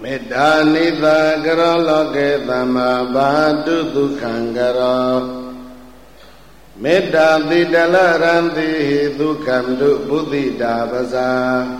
မေတ္တာနိသကရောလောကေသမ္မာဘာတုဒုက္ခံကရောမေတ္တာတိတလရံတိဒုက္ခံတုဘုဒ္ဓိတာပဇာ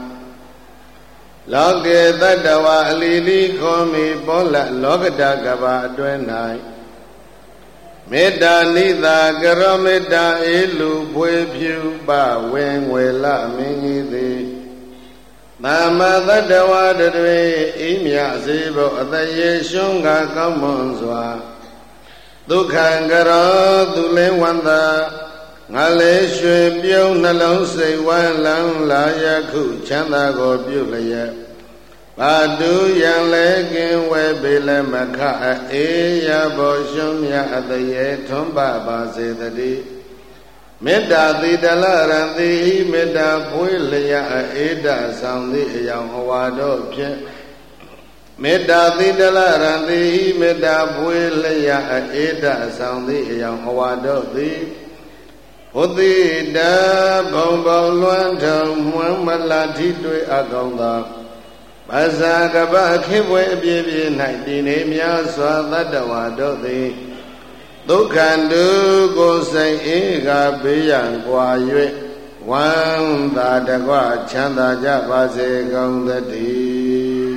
လောကေတတ္တဝအလီလီခောမိပောလလောကတကဘာအတွဲ၌မေတ္တာနိသကရောမေတ္တာအေလူဖွေဖြူပဝေငွေလမင်းကြီးသည်သမ္မာတတ္တဝတတွေဤမြစေဖို့အတရေရှုံးကကောင်းမွန်စွာဒုက္ခံကရောသူလင်းဝန္တာငါလေးရွှေပြုံးနှလုံးစိတ်ဝမ်းလန်းလာယခုချမ်းသာကိုပြုလျက်ဘာတုယံလဲကင်ဝဲပေလမခအေယဘောရှုံးမြအတရေထွန်းပပါစေတည်းမေတ္တာတိတလရံတိမေတ္တာဖွေးလျက်အေဒဆောင်သည့်အယောင်အဝါတို့ဖြင့်မေတ္တာတိတလရံတိမေတ္တာဖွေးလျက်အေဒဆောင်သည့်အယောင်အဝါတို့သည်ဘုသိတဘုံဘုံလွမ်းထုံမွမ်းမလာထိတွေ့အကောင်သောဘာသာကပခေဘွယ်အပြည့်ပြည့်၌တည်နေများစွာသတ္တဝါတို့သည်ဒုက္ခတုကိုစိတ်အေးကဘေးရန်ကွာ၍ဝမ်းသာတကွချမ်းသာကြပါစေကုန်သတည်း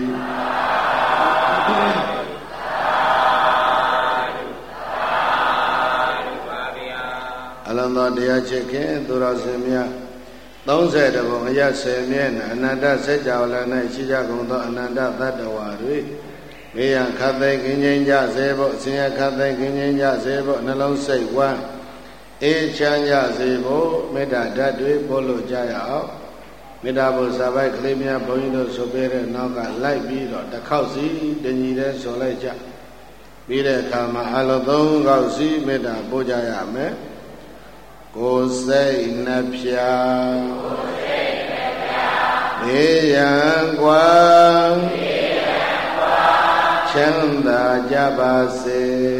အလုံးသောတရားချစ်ခင်သူတော်စင်များ30ဘုံအရ10မြဲအနန္တစัจ java လ၌ရှိကြကုန်သောအနန္တသတ္တဝါတွေမေယံခတ်သိခင်းချင်းကြစေဖို့အစဉ်ခတ်သိခင်းချင်းကြစေဖို့နှလုံးစိတ်ဝမ်းအေးချမ်းကြစေဖို့မေတ္တာဓာတ်တွေပို့လို့ကြရအောင်မေတ္တာဘုရားပိုက်ကလေးများဘုန်းကြီးတို့ဆိုပေးတဲ့နောက်ကလိုက်ပြီးတော့တစ်ခေါက်စီတညီတဲ့ဆိုလိုက်ကြပြီးတဲ့အခါမှာအလုံး3ခေါက်စီမေတ္တာပို့ကြရမယ်ကိုယ်စိတ်နှပြဘေးရန်ကွာချမ်းသာကြပါစေ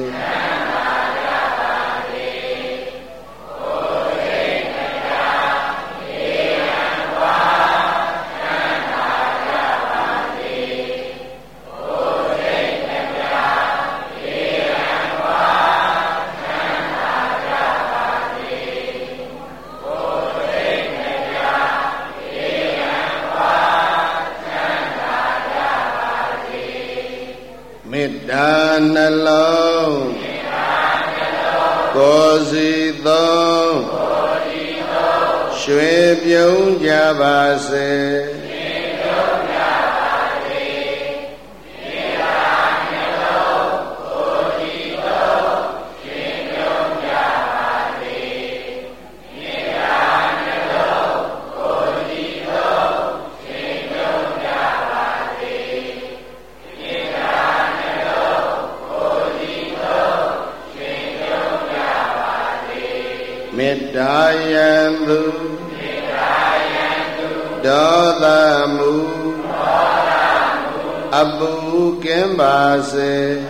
မေတ္တာနှလုံးကိုယ်စီသုံးရွှေပြုံးကြပါစေမေတ္တာယံသူဒေါသမူအပူကင်းပါစေ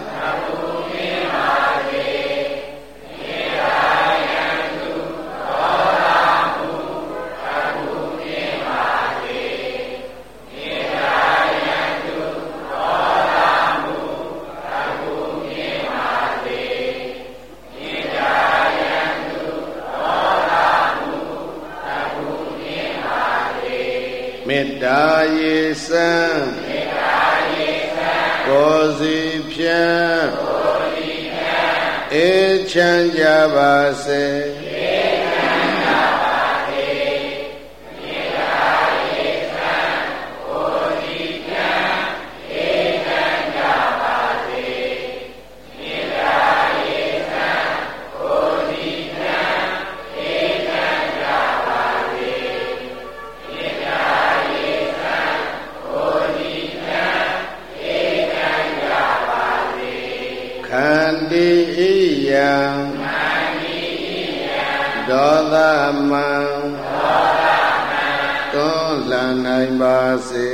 မေတ္တာရေစံကိုယ်စီဖြင့်အေးချမ်းကြပါစေခန္တီဣယံဒေါသမံတွန်းလှန်နိုင်ပါစေ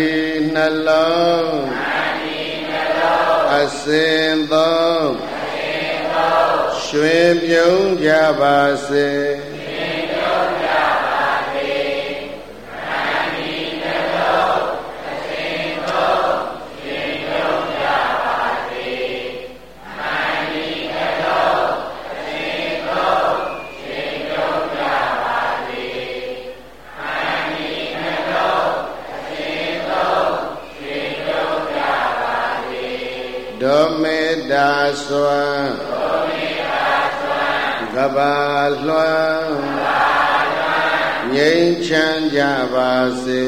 ဒီနှလုံးအစဉ်သုံးရွှင်ပြုံးကြပါစေဒုမေတ္တာစွမ်းကဘာလွှမ်းငြိမ်းချမ်းကြပါစေ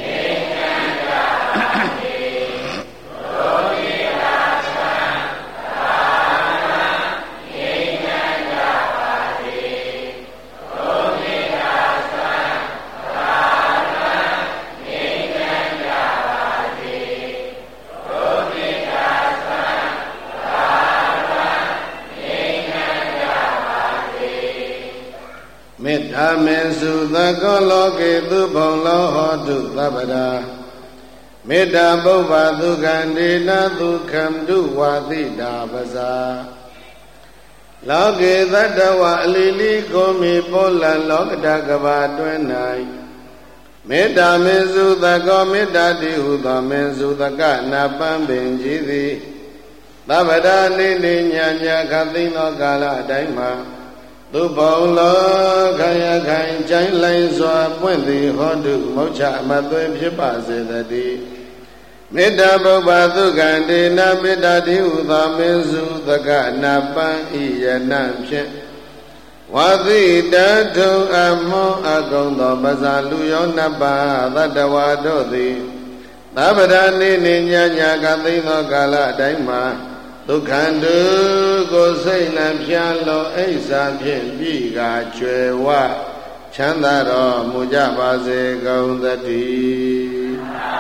မေတ္တာမေစုသကောလောကေသူဘုံလောဟောတုသဗ္ဗရာမေတ္တာပုဗ္ဗဒုက္ခန္တေနဒုက္ခံဒုဝါတိတာပဇာလောကေသတ္တဝအလီလီကိုမီပေါလံလောကတကဘာတွင်၌မေတ္တာမေစုသကောမေတ္တာတိဟုသောမေစုသကနာပံပင်ကြည်သည်သဗ္ဗရာနေနေညာညာခသိသောကာလအတိုင်းမှာသူဘုံလောခယခိုင်ကျိုင်းလိုင်းစွာပွင့်သည်ဟောတုမောချအမသွေဖြစ်ပါစေတည်းမေတ္တာပုဗ္ဗသုက္ခန္တေနမေတ္တာတိဟုသောမေစုသကနာပံဤယနံဖြင့်ဝါသိတထုံအမောအကုံသောပဇာလူယောနပါသတ္တဝါတို့သည်သဗ္ဗရာနေနေညာညာကသိသောကာလအတိုင်းမှာဒုက္ခန္တုကိုစိတ်နှံဖြာလောအိစ္ဆာဖြင့်ပြီးကကျွယ်ဝချမ်းသာတော်မူကြပါစေကုန်သတည်း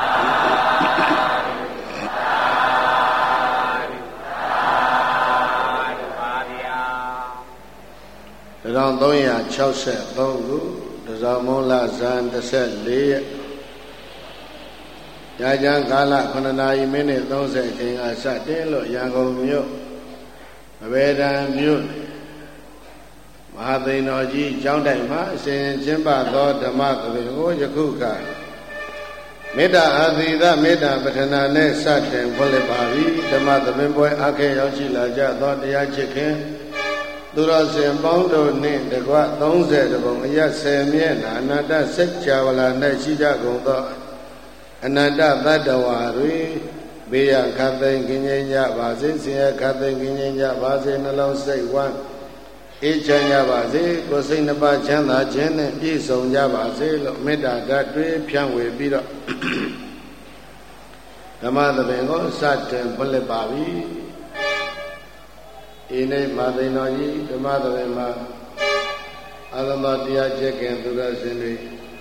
1363ခုတဇောမုံလဇန်14ရက်ကြာကျန်ကာလ9နာရီမိနစ်30အချိန်ကစတင်လို့ရန်ကုန်မြို့အဘေဒံမြို့မဟာသိန်တော်ကြီးကျောင်းတိုင်မှာအစဉ်ကျင်းပသောဓမ္မသဘင်ကိုယခုကမေတ္တာအာသီသမေတ္တာပဋ္ဌာနာနဲ့စတင်ဖွင့်လှစ်ပါပြီဓမ္မသဘင်ပွဲအခက်ရောက်ရှိလာကြသောတရားချစ်ခင်သူတော်စင်ပေါင်းတို့နှင့်တကွ30ပုံအရ10မျက်နှာအနန္တစัจ java လာ၌ရှိကြကုန်သောအနန္တသတ္တဝါတွေဘေးရခတ်သိမ်းကင်းငြိမ်းကြပါစေဆင်းရဲခတ်သိမ်းကင်းငြိမ်းကြပါစေနှလုံးစိတ်ဝမ်းအေးချမ်းကြပါစေကိုယ်စိတ်နှပါချမ်းသာခြင်းနဲ့ပြည့်စုံကြပါစေလို့မေတ္တာဓာတ်တွေဖြန့်ဝေပြီးတော့ဓမ္မသဘင်ကိုစတင်ဖွင့်လှစ်ပါပြီဒီနေ့မသိန်တော်ကြီးဓမ္မသဘင်မှာအာသမတရားကျက်ခင်သူတော်စင်တွေ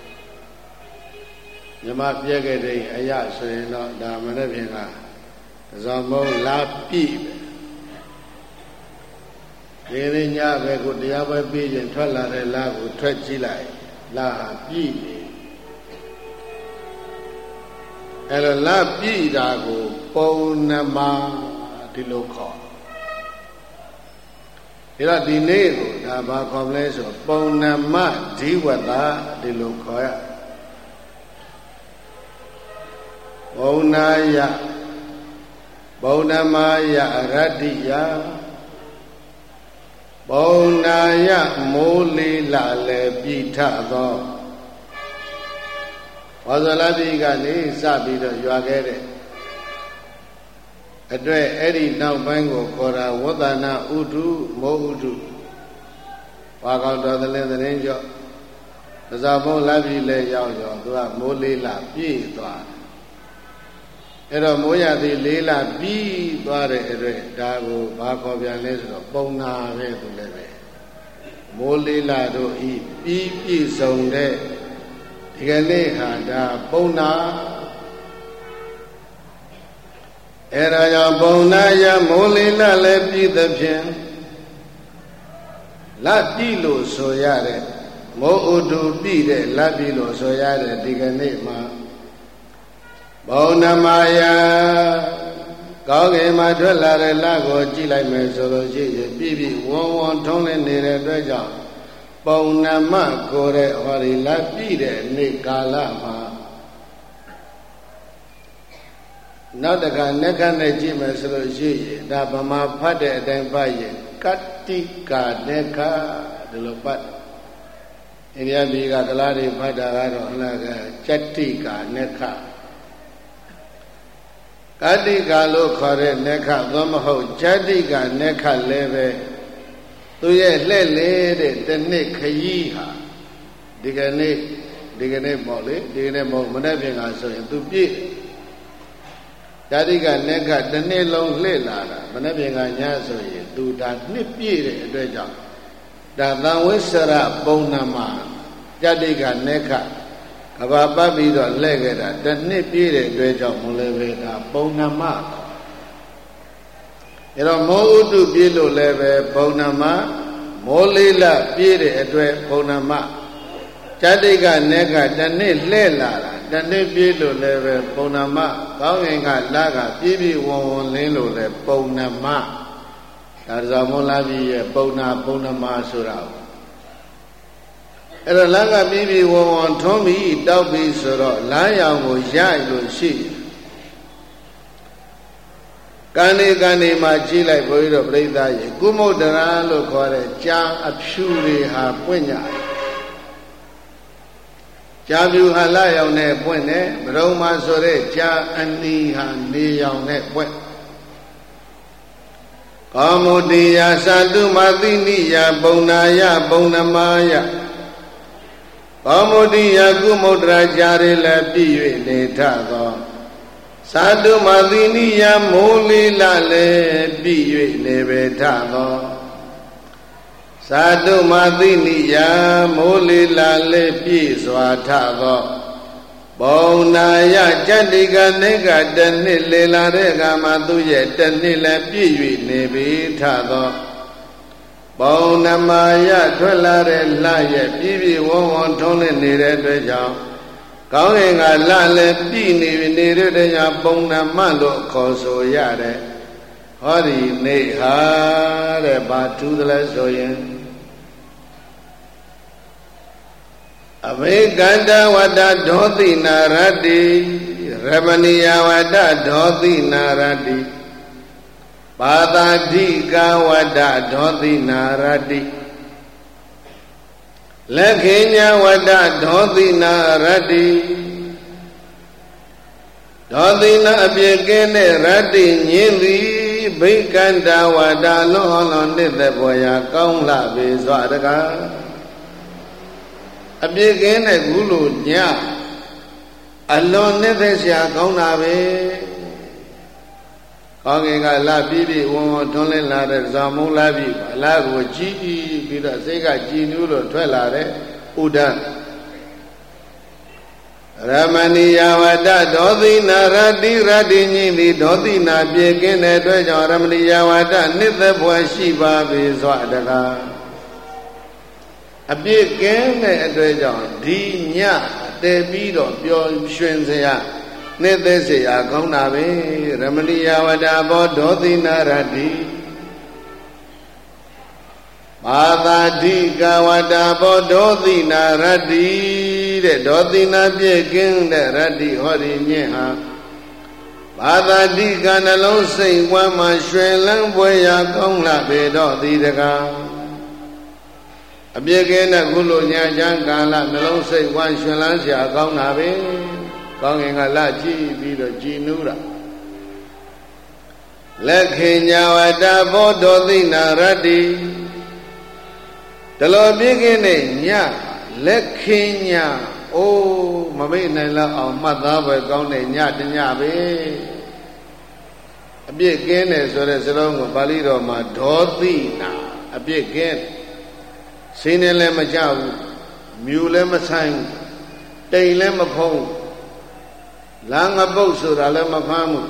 မြမပြက်ခဲ့တဲ့အရာဆိုရင်တော့ဒါမနေ့ပြင်ကဇော်မုံလာပြည့်ဒီနေ့ညပဲကိုတရားပွဲပြီးရင်ထွက်လာတဲ့လာကိုထွက်ကြည့်လိုက်လာပြည့်အဲ့လိုလာပြည့်တာကိုပုံနမဒီလိုခေါ်ဒါဒီနေ့ကိုဒါဘာခေါ်မလဲဆိုပုံနမဓိဝတ္တဒီလိုခေါ်ရဘုံနာယဘုံဓမ္မာယအရတ္တိယဘုံနာယမိုးလေးလာလေပိထသောဝါဇလတိကနေစပြီးတော့ရွာခဲ့တဲ့အတွက်အဲ့ဒီနောက်ပိုင်းကိုခေါ်တာဝတ္တနာဥဒုမောဥဒုဘာကောက်တော်သတင်းကြော့သဇာဘုံလာပြီးလဲရောက်ရောသူကမိုးလေးလာပြည့်သွားအဲ့တော့မိုးရသည်လေးလာပြီးသွားတဲ့အတွက်ဒါကိုဘာခေါ်ပြန်လဲဆိုတော့ပုံနာပဲသူလည်းပဲမိုးလေးလာတို့ဤပြီးပြည့်စုံတဲ့ဒီကနေ့ဟာဒါပုံနာအဲ့ဒါကြောင့်ပုံနာရမိုးလေးလာလည်းပြီးသဖြင့်လက်ပြီးလို့ဆိုရတဲ့မိုးဥဒုပြီးတဲ့လက်ပြီးလို့ဆိုရတဲ့ဒီကနေ့မှာ Bồ Nam Maya có cái mà thuê là để là có chỉ lại mấy số đồ gì bị vốn thông lên để để cho Bồ Nam Ma có để họ đi là bị để nị cả là mà nó đã cả nét cái này chỉ mấy số đồ gì đã bà mà phát để đem phải cắt đi cả nét cả được lúc bắt India bị cả là đi phát đã rồi là cái chặt đi cả nét cả Kadika lo khare nekha dhamma ho jadika nekha leve tu ye le de tene khayi ha digane mo mane phin ga so yin tu piye jadika nekha tene long le la da mane phin ga nya so yin tu daနှစ်ပြည့်တဲ့အတွက်ကြောင့်ဒါသံဝိဆရပုံနာမှာjadika nekhaကဘာပတ်ပြီးတော့လဲခဲ့တာတစ်နှစ်ပြည့်တဲ့အတွက်ကြောင့်မလဲပဲဒါပုံနာမအဲတော့မောဥတုပြည့်လို့လည်းပဲပုံနာမမောလေးလပြည့်တဲ့အတွက်ပုံနာမဇတိကနဲ့ကတစ်နှစ်လှဲ့လာတာတစ်နှစ်ပြည့်လို့လည်းပဲပုံနာမကောင်းငင်ကလကပြည့်ပြည့်ဝဝလင်းလို့လည်းပုံနာမဒါကြောင့်မောလာပြီးရဲ့ပုံနာမဆိုတာအဲ့တော့လမ်းကပြီးပြီးဝဝထွန်းပြီးတောက်ပြီးဆိုတော့လမ်းရောင်ကိုရလို့ရှိကနေမှာကြည့်လိုက်ဘုန်းကြီးတို့ပြိဿရေကုမုဒ္ဒရာလို့ခေါ်တဲ့ကြာအဖြူတွေဟာပွင့်ကြကြာဖြူဟာလရောင်နဲ့ပွင့်တယ်ဘရုံမှာဆိုတဲ့ကြာအနီဟာနေရောင်နဲ့ပွင့်ကာမုတိယသတုမသိနိယပုံနာယပုံနမယကာမုတိယကုမုဒ္ဒရာကြာရလည်းပြည့်၍နေထသောသာတုမသိနိယမိုးလေးလလည်းပြည့်၍နေပေထသောသာတုမသိနိယမိုးလေးလလည်းပြည့်စွာထသောပုံနာယဇတ္တိကနိကတနှစ်လေလာတဲ့ကမှာသူရဲ့တနှစ်လည်းပြည့်၍နေပေထသောပုံနမယထွက်လာတဲ့လရဲ့ပြည့်ပြည့်ဝဝထုံးနေတဲ့အတွက်ကြောင့်ကောင်းကင်ကလလည်းပြည့်နေတဲ့အတွက်ကြောင့်ပုံနမလို့ခေါ်ဆိုရတယ်ဟောဒီနေဟာတဲ့ဘာထူးသလဲဆိုရင်အဘိကန္တဝတ္တဒောတိနာရတ္တိရမဏီယဝတ္တဒောတိနာရတ္တိပါတာဓိကဝတ္တဒောတိနာရတ္တိလက်ခေညာဝတ္တဒောတိနာရတ္တိဒောတိနာအပြည့်ကင်းတဲ့ရတ္တိညင်းသည်ဘိကန္တဝတ္တလွန်လွန်နှစ်သက်ပွားရာကောင်းလှပေစွာတကားအပြည့်ကင်းတဲ့ကုလိုညအလွန်နှစ်သက်စရာကောင်းတာပဲကောင်းကင်ကလာပြီးပြီးဝဝထွန်းလင်းလာတဲ့ဇာမုံလာပြီးအလားကိုကြည်ပြီးတော့စိတ်ကကြည်နူးလို့ထွက်လာတဲ့ဥဒ္ဒရမဏီယဝတ္တဒောတိနာရတ္တိရတ္တိညိတိဒောတိနာပြေကင်းတဲ့အတွက်ကြောင့်ရမဏီယဝတ္တနှစ်သက်ဖွယ်ရှိပါပေစွာတကားအပြည့်ကင်းတဲ့အတွက်ကြောင့်ဒီညတည်ပြီးတော့ပျော်ရွှင်စရာနှစ်သက်စရာကောင်းတာပဲရမဏီယဝတ္တဘောဒောတိနာရတ္တိပါတာဓိကဝတ္တဘောဒောတိနာရတ္တိတဲ့ဒောတိနာပြည့်ကင်းတဲ့ရတ္တိဟောဒီညင်ဟာဘာသာတိကနှလုံးစိတ်ဝမ်းမှာရွှင်လန်းပွဲရာကောင်းလာပေတော့သည်တကားအပြည့်ကင်းတဲ့ကုလိုညာချမ်းကာလနှလုံးစိတ်ဝမ်းရွှင်လန်းစရာကောင်းတာပဲကောင်းကင်ကလာကြည့်ပြီးတော့ကြည်နူးတာလက်ခေညာဝတ္တဘောဒောတိနာရတ္တိတလောပြည့်ကင်းတဲ့ညလက်ခေညာအိုးမမေ့နိုင်လောက်အောင်မှတ်သားပဲကောင်းတဲ့ညတညပဲအပြည့်ကင်းတယ်ဆိုတဲ့စလုံးကိုပါဠိတော်မှာဒောတိနာအပြည့်ကင်းစိတ်နဲ့လည်းမကြဘူးမြူလည်းမဆိုင်တိမ်လည်းမဖုံးလမ်းငပုတ်ဆိုတာလည်းမဖမ်းဘူး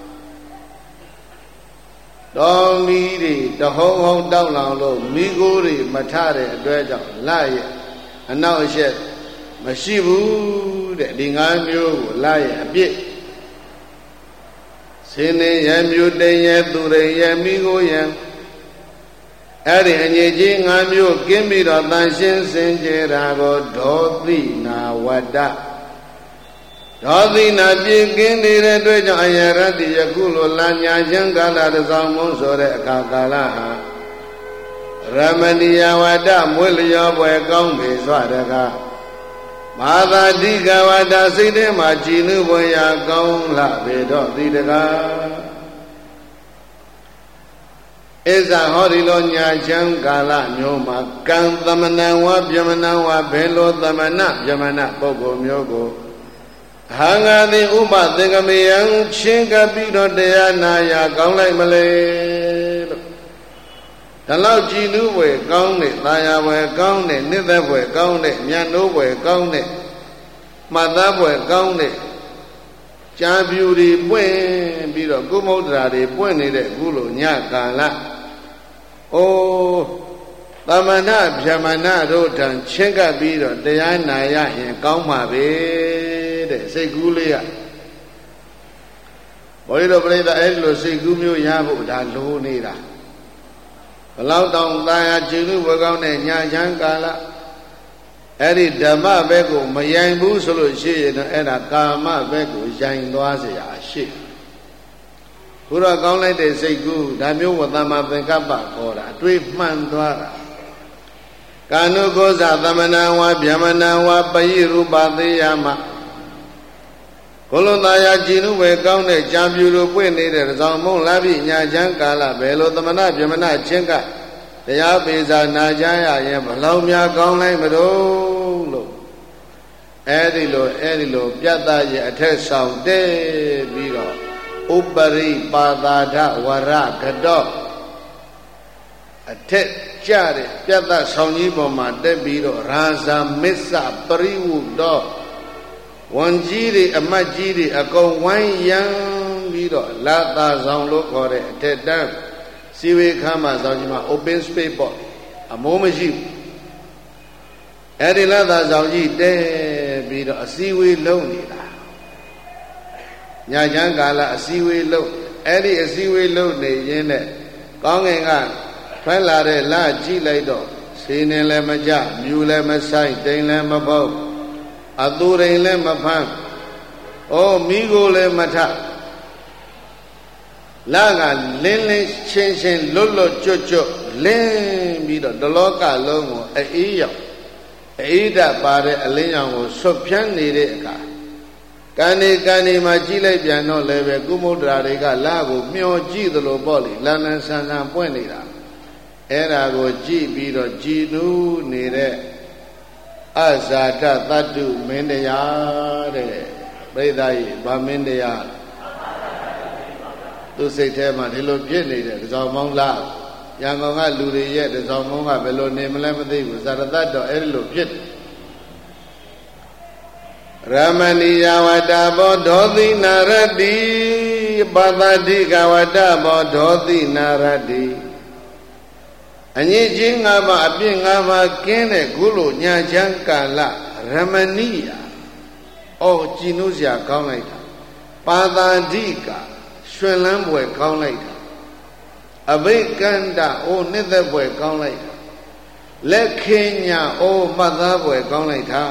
တော်မီးတွေတဟုံဟုံတောက်လောင်လို့မိကိုးတွေမထတဲ့အတွက်ကြောင့်လရဲ့အနောက်အရှက်မရှိဘူးတဲ့ဒီ၅မျိုးကိုလရဲ့အပြစ် Sini yamyu denye ture yamigo yam Eri anyeji ngamyu kimbiro tanshin sinjirago dhodhi na wada Dhodhi na pikindire dweja ayarati yakulo lanya jangala rizamon sore kakalaha Ramaniya wada mulyo bwe kaungbe swadaka Mada diga wada side ma jinu boya kaung la bedo didaka Eza horilo nya jangala nyoma kan tamana wa byamana wa belo tamana byamana pogo myogo Hanga di upa thingamiyan chinka pido deya naya kaung lai male Dalau jinu bwe kaung ne, taya bwe kaung ne, nitha bwe kaung ne, nyano bwe kaung ne, mata bwe kaung ne, Champion ri pwen pido kumudra ri pwen nide kulo nya kala Tamana byamana rotan chinka pido deya naya yin kaung ma be Say Gulia Boido Breda Ello say Gumio Yabu da Lunira Allow down Daya Jinu Wagone Nyankala Eri Dama Bego Mayambu Solution and a Kama Bego Jain Doazia ship Pura Gone they say good Damu Wadama Venkapa or a 12 month Dwara Kanu Goza Damanawa Biamanawa Bayiru Badiyama Kolonaya Jinu we kaung ne Champion pwen nide Zamon labi nya jankala Belo tamana byamana chinka Daya peza na jaya yen Balau mya kaung lai mado lo Eri lo Pyata ye athe saung de Biro Upari padada wara gado Athe jare Pyata saung yi boma de biro Rasa missa pariwu do Wanjiri amajiri akong wanyang biro lata zong lo kore tetan siwe kama zongjima open space pot amomashi eri lata zongji te biro asiwe lo nida nyajang kala asiwe lo eri asiwe lo ne yin ne kaung ngin ka phai la de la ji lai do sine le ma ja myu le ma sai tain le ma phau Adurin le mafan migo le mata Laga lin chin lolo chocho lin bido doloka longo iyo Aida pare alinyango sopyan nire ka Kani ma jilai piano leve kumudra rega lago myo jidolo boli Lana sansan puen nira Era go ji bido jinu nire Azata tatu mendaya de Bredai ba mendaya Tu say tema dilo piet nide Zomong la Yangonga luri ye de zomonga belo nemlamati Zaratato erlo piet Ramaniya wada bodhi naradi Badadika wada bodhi naradi Anyi ngama api ngama kene gulu nya jankala Ramaniya jinusya kaung lai tha Padadika Shwen lan bwe kaung lai tha Abhikanda nitha bwe kaung lai tha Lekhinya matha bwe kaung lai tha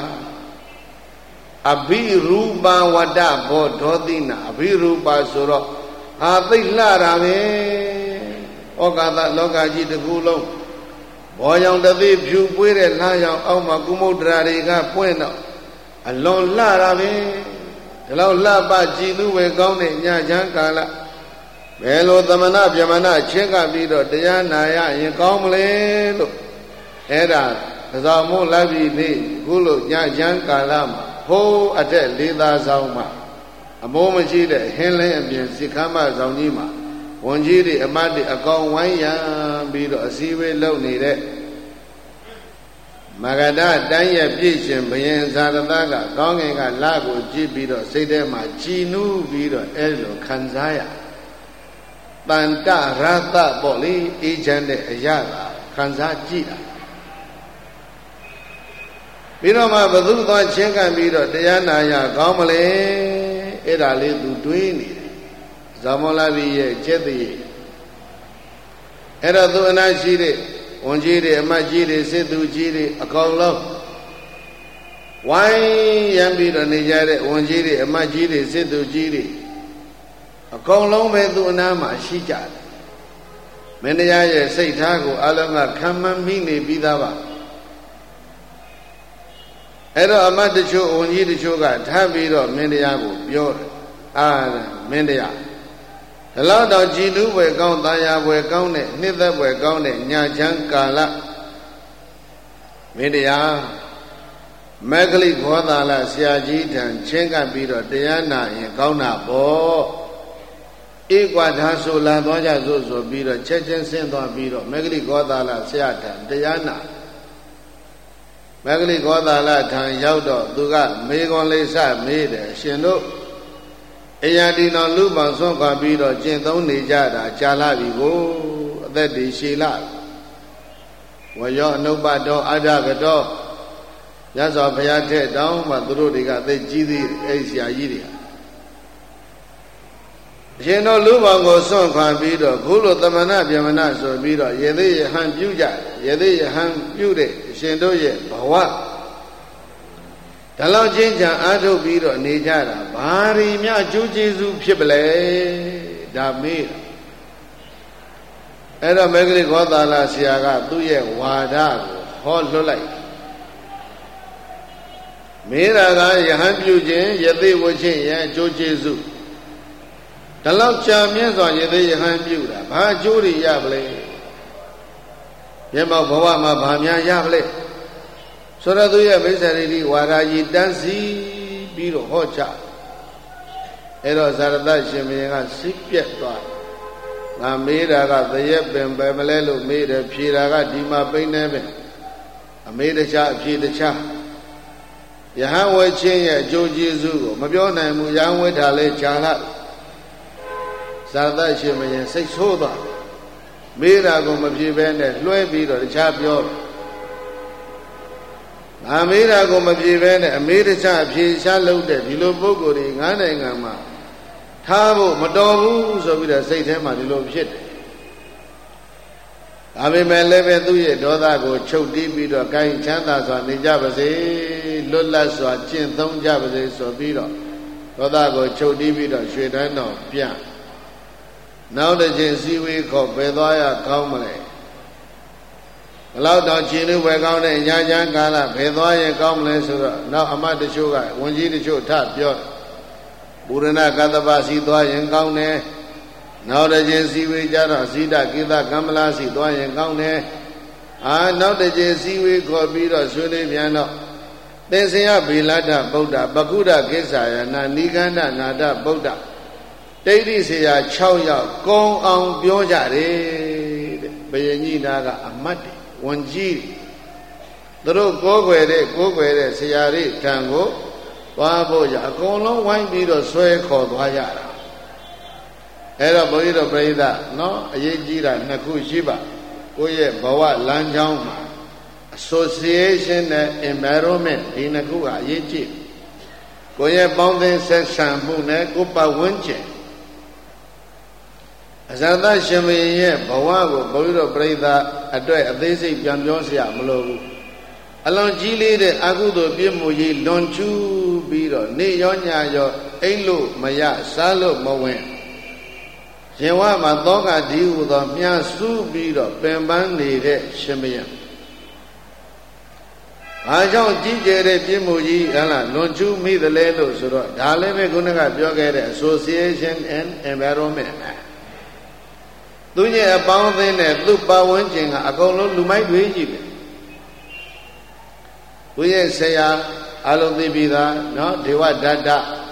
Abhirupa wada bodhodina Abhirupa suro Thai la ra be Okada loka ji taku long Boyang tathi pyu pwe de la yang Aung ma kumudra rega pwen no Alon la ra be Dalau la pa jinu we kaung ne nya jankala Belo tamana byamana chinka bido Daya naya yin kaung mle lo Era Zamo labi ni Gulu nya jankala ma Ho ate lida zao ma Amo machi de henle ambien Sikama zao ni ma Wanjiri amadi akaung wanya Bido asiwe lau ni de Magada danya pishin Bayan zaradaka Kaung nga lagu ji bido Sede ma jinu bido Elo kanzaya Tanta rata boli Ijande ayada Kanza jida Bido ma badu Tuan chinkan bido Daya naya kaung male Era le tu tui ni de ဇောမောလာဘီရဲ့ကျက်တည်းအဲ့တော့သူအနာရှိတဲ့ဝန်ကြီးတွေအမတ်ကြီးတွေစစ်သူကြီးတွေအကောင်လုံးဝိုင်းရံပြီးတော့နေကြတဲ့ဝန်ကြီးတွေအမတ်ကြီးတွေစစ်သူကြီးတွေအကောင်လုံးပဲသူအနာမှာရှိကြတယ်မင်းတရားရဲ့စိတ်ထားကိုအလုံးကခံမှန်းမိနေပြီးသားပါအဲ့တော့အမတ်တချို့ဝန်ကြီးတချို့ကထားပြီးတော့မင်းတရားကိုပြောတယ်မင်းတရားဒီလောက်တော့ကြည်လူွယ်ကောင်းတရားွယ်ကောင်းတဲ့နှစ်သက်ွယ်ကောင်းတဲ့ညာချမ်းကာလမင်းတရားမဂ္ဂလိခောသာလဆရာကြီးထံချင်းကပ်ပြီးတော့တရားနာရင်ကောင်းတာပေါ့ဧကွာသာဆိုလာသွားကြစို့ဆိုပြီးတော့ချက်ချင်းဆင်းသွားပြီးတော့မဂ္ဂလိခောသာလဆရာထံတရားနာမဂ္ဂလိခောသာလထံရောက်တော့သူကမေခွန်လေးစမေးတယ်ရှင်တို့အရာဒီတော်လူပေါင်းဆွန့်ခွာပြီးတော့ကျင့်သုံးနေကြတာကြာလာပြီကိုအသက်တည်ရှည်လာဝရောအနုပ္ပတောအဒကတောရသော်ဘုရားထက်တောင်းမှသူတို့တွေကသိကြီးသေးအဲ့ဆရာကြီးတွေအရှင်တော်လူပေါင်းကိုဆွန့်ခွာပြီးတော့ခုလိုသမဏဗျမဏဆိုပြီးတော့ယေသိယဟန်ပြုကြယေသိယဟန်ပြုတဲ့အရှင်တို့ရဲ့ဘဝဒါလောက်ချင်းချံအားထုတ်ပြီးတော့နေကြတာဘာရီမြအကျိုးကျေးဇူးဖြစ်ပလဲဒါမေးအဲ့တော့မဂ္ဂလိခောသာလဆရာကသူ့ရဲ့ဝါဒကိုဟောလွတ်လိုက်မေးတာကယဟန်ပြုခြင်းယသိဝချင်းရဲ့အကျိုးကျေးဇူးဒါလောက်ကြာမြင့်စွာယသိယဟန်ပြုတာဘာအကျိုးတွေရပလဲမျက်မှောက်ဘဝမှာဘာများရပလဲဆိုတော့သူရဲ့မိစ္ဆာရိတိဝါရာကြီးတန်းစီပြီးတော့ဟောချအဲ့တော့ဇာရတရှင်ဘုရင်ကစိတ်ပြက်သွားငါမေးတာကသရက်ပင်ပဲမလဲလို့မေးတယ်ဖြေတာကဒီမှာပိန်းနေပဲအမေးတခြားအဖြေတခြားယဟန်ဝဲချင်းရဲ့အကျိုးကျေးဇူးကိုမပြောနိုင်ဘူးယဟန်ဝဲထားလဲခြာလာဇာရတရှင်ဘုရင်စိတ်ဆိုးသွားမေးတာကိုမဖြေဘဲနဲ့လွှဲပြီးတော့တခြားပြောတယ်အမေးတာကိုမပြေဘဲနဲ့အမေးတခြားအဖြေရှားလုံးတဲ့ဒီလိုပုဂ္ဂိုလ်တွေငါးနိုင်ငံမှာထားဖို့မတော်ဘူးဆိုပြီးတော့စိတ်ထဲမှာဒီလိုဖြစ်တယ်ဒါပေမဲ့လည်းပဲသူ့ရဲ့ဒေါသကိုချုပ်တီးပြီးတော့ကိုင်းချမ်းသာစွာနေကြပါစေလွတ်လပ်စွာကျင့်သုံးကြပါစေဆိုပြီးတော့ဒေါသကိုချုပ်တီးပြီးတော့ရွှေတန်းတော်ပြနောက်တစ်ချိန်စည်းဝေးခေါ်ဘယ်သွားရကောင်းမလဲဘလောက်တော့ခြေလူပဲကောင်းတဲ့ညာချမ်းကာလဘယ်သွားရင်ကောင်းမလဲဆိုတော့နောက်အမတ်တချို့ကဝန်ကြီးတချို့ထပြောပုရဏကတ္တပစီသွားရင်ကောင်းတယ်နောက်တစ်ချိန်စီဝေးကြတော့ဇိတကိသကမ္မလာစီသွားရင်ကောင်းတယ်နောက်တစ်ချိန်စီဝေးခေါ်ပြီးတော့ဆွေးနွေးပြန်တော့သင်္ဆေယဗေလတ္တဗုဒ္ဓပကုဒ္ဒကိစ္ဆာယနာနိကန္ဒနာတဗုဒ္ဓတိဋ္ဌိဆရာ6ယောက်ကုံအောင်ပြောကြတယ်တဲ့ဘယင်ကြီးနာကအမတ်တွေဝန်ကြီးသူတို့ကိုးကွယ်တဲ့ဆရာတွေထံကိုသွားဖို့ရအကုန်လုံးဝိုင်းပြီးတော့ဆွဲခေါ်သွားကြတာအဲ့တော့ဘုန်းကြီးတို့ပြိဿနော်အရေးကြီးတာနှစ်ခုရှိပါကိုယ့်ရဲ့ဘဝလမ်းကြောင်းမှာ association နဲ့ environment ဒီနှစ်ခုကအရေးကြီးကိုယ့်ရဲ့ပေါင်းသင်းဆက်ဆံမှုနဲ့ကိုယ်ပတ်ဝန်းကျင်အဇာတရှင်ဘုရင်ရဲ့ဘဝကိုဘုန်းကြီးတို့ပြိဿအတွက်အသေးစိတ်ပြန်ပြောစရာမလိုဘူးအလွန်ကြီးလေးတဲ့အကုသိုလ်ပြစ်မှုကြီးလွန်ကျူးပြီးတော့နေရောညရောအိမ်လို့မရစားလို့မဝင်ရင်ဝမှာသောကဒီဟုသောမြားစူးပြီးတော့ပင်ပန်းနေတဲ့ရှင်ဘုရင်ဘာကြောင့်ကြီးကျယ်တဲ့ပြစ်မှုကြီးဟလားလွန်ကျူးမိသလဲလို့ဆိုတော့ဒါလည်းပဲခုနကပြောခဲ့တဲ့ association and environmentသူညအပေါင်းအသင်းနဲ့သူ့ပတ်ဝန်းကျင်ကအကုန်လုံးလူမိုက်တွေကြီးပဲသူရဲ့ဆရာအလုံးသိပြီးသားနော်ဒေဝဒတ္တ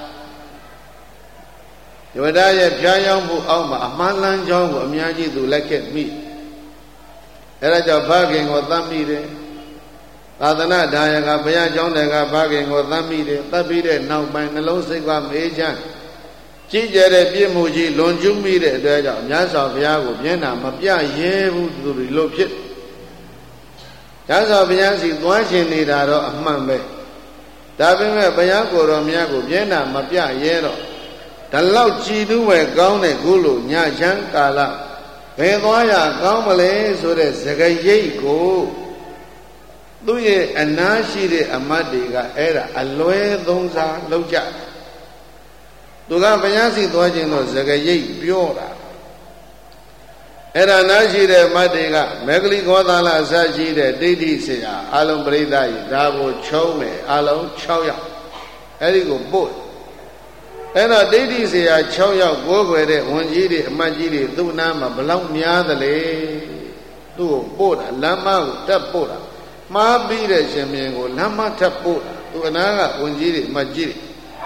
ဒေဝဒရဲ့ဖျားယောင်းမှုအောက်မှာအမှန်လန်းကြောင်းကိုအများကြီးသူလက်ခဲ့မိအဲဒါကြောင့်ဖခင်ကိုသတ်မိတယ်သာသနာဒါယကဘုရားကျောင်းတွေကဖခင်ကိုသတ်မိတယ်သတ်ပြီးတဲ့နောက်ပိုင်းနှလုံးစိတ်ကမေးချမ်းကြီးကျယ်တဲ့ပြစ်မှုကြီးလွန်ကျူးမိတဲ့အတွက်ကြောင့်မြတ်စွာဘုရားကိုမျက်နှာမပြရဲဘူးသူတွေလို့ဖြစ်မြတ်စွာဘုရားစီသွားရှင်နေတာတော့အမှန်ပဲဒါပေမဲ့ဘုရားကိုယ်တော်မြတ်ကိုမျက်နှာမပြရဲတော့တလောက်ကြည်တူးပဲကောင်းတဲ့ခုလိုညချမ်းကာလဘယ်သွားရကောင်းမလဲဆိုတဲ့စကားရိပ်ကိုသူ့ရဲ့အနားရှိတဲ့အမတ်တွေကအဲ့ဒါအလွဲသုံးစားလုပ်ကြသူကဘုရားစီသွားခြင်းတော့စကားရိပ်ပြောတာအဲ့ဒါနားရှိတဲ့အမတ်တွေကမေဂလိခောသလအစရှိတဲ့ဒိဋ္ဌိဆရာအလုံးပရိသတ်ကြီးဒါကိုချုံးမယ်အလုံး6ယောက်အဲ့ဒီကိုပို့အဲ့တော့ဒိဋ္ဌိဆရာ6ယောက်ကိုးကွယ်တဲ့ဝန်ကြီးတွေအမတ်ကြီးတွေသူ့နားမှာဘလောက်များသလဲသူ့ကိုပို့တာလမ်းမကိုတက်ပို့တာမှားပြီးတဲ့ရှင်မင်းကိုလမ်းမထပ်ပို့တာသူအနာကဝန်ကြီးတွေအမတ်ကြီးတွေ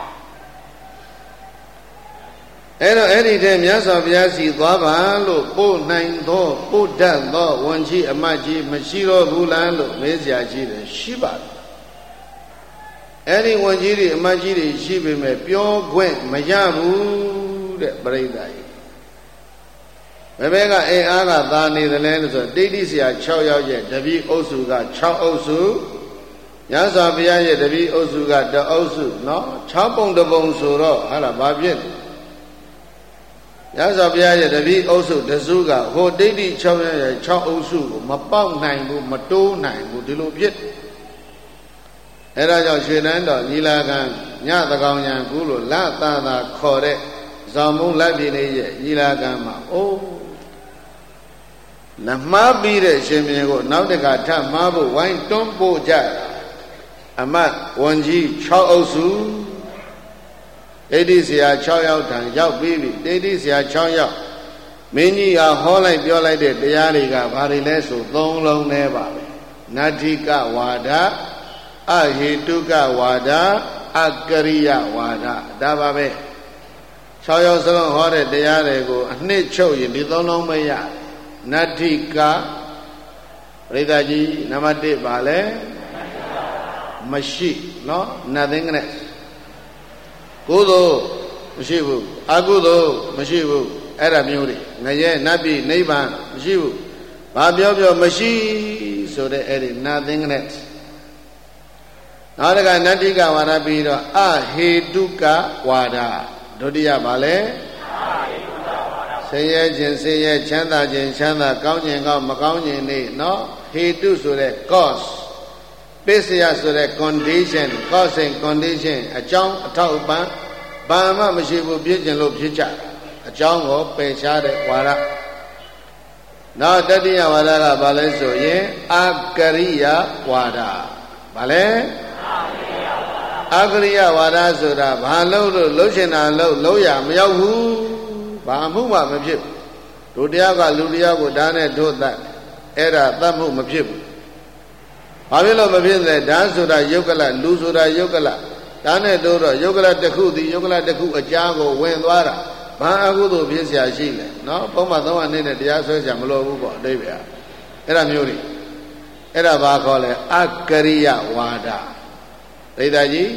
အဲ့တော့အဲ့ဒီတည်းမြတ်စွာဘုရားစီသွားပါလို့ပို့နိုင်သောပို့တတ်သောဝန်ကြီးအမတ်ကြီးမရှိတော့ဘူးလားလို့မေးစရာရှိတယ်ရှိပါတယ်အဲ့ဒီဝန်ကြီးတွေအမတ်ကြီးတွေရှိပေမဲ့ပြောခွင့်မရဘူးတဲ့ပရိသတ်ကြီးဘယ်ကအင်အားကသာနေတယ်လဲလို့ဆိုဒိဋ္ဌိဆရာ6ယောက်ရဲ့တပည့်အုပ်စုက6အုပ်စုညစွာဘုရားရဲ့တပည့်အုပ်စုကတအုပ်စုနော်6ပုံတပုံဆိုတော့ဟာလားဘာဖြစ်ညစွာဘုရားရဲ့တပည့်အုပ်စုတစုကဟိုဒိဋ္ဌိ6ယောက်ရဲ့6အုပ်စုကိုမပေါက်နိုင်ဘူးမတိုးနိုင်ဘူးဒီလိုဖြစ်အဲ့ဒါကြောင့်ရွှေနန်းတော်ညီလာခံညသကောင်ညာကူလို့လသာသာခေါ်တဲ့ဇောင်မုံလက်ပြည်လေးရဲ့ညီလာခံမှာအိုးနမှားပြီးတဲ့ရှင်မြင်းကိုနောက်တကထမှားဖို့ဝိုင်းတွန်းပို့ကြအမတ်ဝန်ကြီး6အုပ်စုဒိဋ္ဌိဆရာ6ယောက်ထံရောက်ပြီးပြီဒိဋ္ဌိဆရာ6ယောက်မင်းကြီးကဟောလိုက်ပြောလိုက်တဲ့တရားတွေကဘာတွေလဲဆို3လုံးနဲ့ပါပဲနတ္ထိကဝါဒအဟိတုကဝါဒအကရိယဝါဒဒါပါပဲ6ယောက်စလုံးဟောတဲ့တရားတွေကိုအနှစ်ချုပ်ရင်ဒီ3လုံးမရနတ္ထိကပရိသတ်ကြီးနံပါတ်1ပါလဲမရှိနော် nothingness ကုသိုလ်မရှိဘူးအကုသိုလ်မရှိဘူးအဲ့ဒါမျိုးတွေငရဲနတ်ပြည်နိဗ္ဗာန်မရှိဘူးဘာပြောပြောမရှိဆိုတဲ့အဲ့ဒီ nothingnessနောက်တကနတ္တိကဝါဒပြီးတော့အဟေတုကဝါဒဒုတိယပါလဲဆင်းရဲခြင်းဆင်းရဲချမ်းသာခြင်းချမ်းသာကောင်းခြင်းကောင်းမကောင်းခြင်းနေနော်ဟေတုဆိုတဲ့ cause ပစ္စယဆိုတဲ့ condition cause and condition အကြောင်းအထောက်အပံ့ဘာမှမရှိဘူးဖြစ်ခြင်းလို့ဖြစ်ကြအကြောင်းကိုပယ်ရှားတဲ့ဝါဒနောက်တတိယဝါဒကဘာလဲဆိုရင်အကရိယဝါဒဘာလဲအကရိယဝါဒဆိုတာဘာလို့လို့လှုပ်ရှင်တာလှုပ်ရမရောက်ဘူးဘာမှုမှမဖြစ်ဘူးတို့တရားကလူတရားကိုဓာတ်နဲ့တို့တတ်အဲ့ဒါတတ်မှုမဖြစ်ဘူးဘာဖြစ်လို့မဖြစ်လဲဓာတ်ဆိုတာယုတ်ကလလူဆိုတာယုတ်ကလဓာတ်နဲ့တို့တော့ယုတ်ကလတစ်ခုသည်ယုတ်ကလတစ်ခုအကြားကိုဝင်သွားတာဘာအကုသိုလ်ဖြစ်เสียရှိလဲနော်ပုံမှန်300နှစ်နဲ့တရားဆွဲเสียမလိုဘူးပေါ့အတိတ်ပဲအဲ့ဒါမျိုးတွေအဲ့ဒါဘာခေါ်လဲအကရိယဝါဒဒိဋ္ဌာကြီး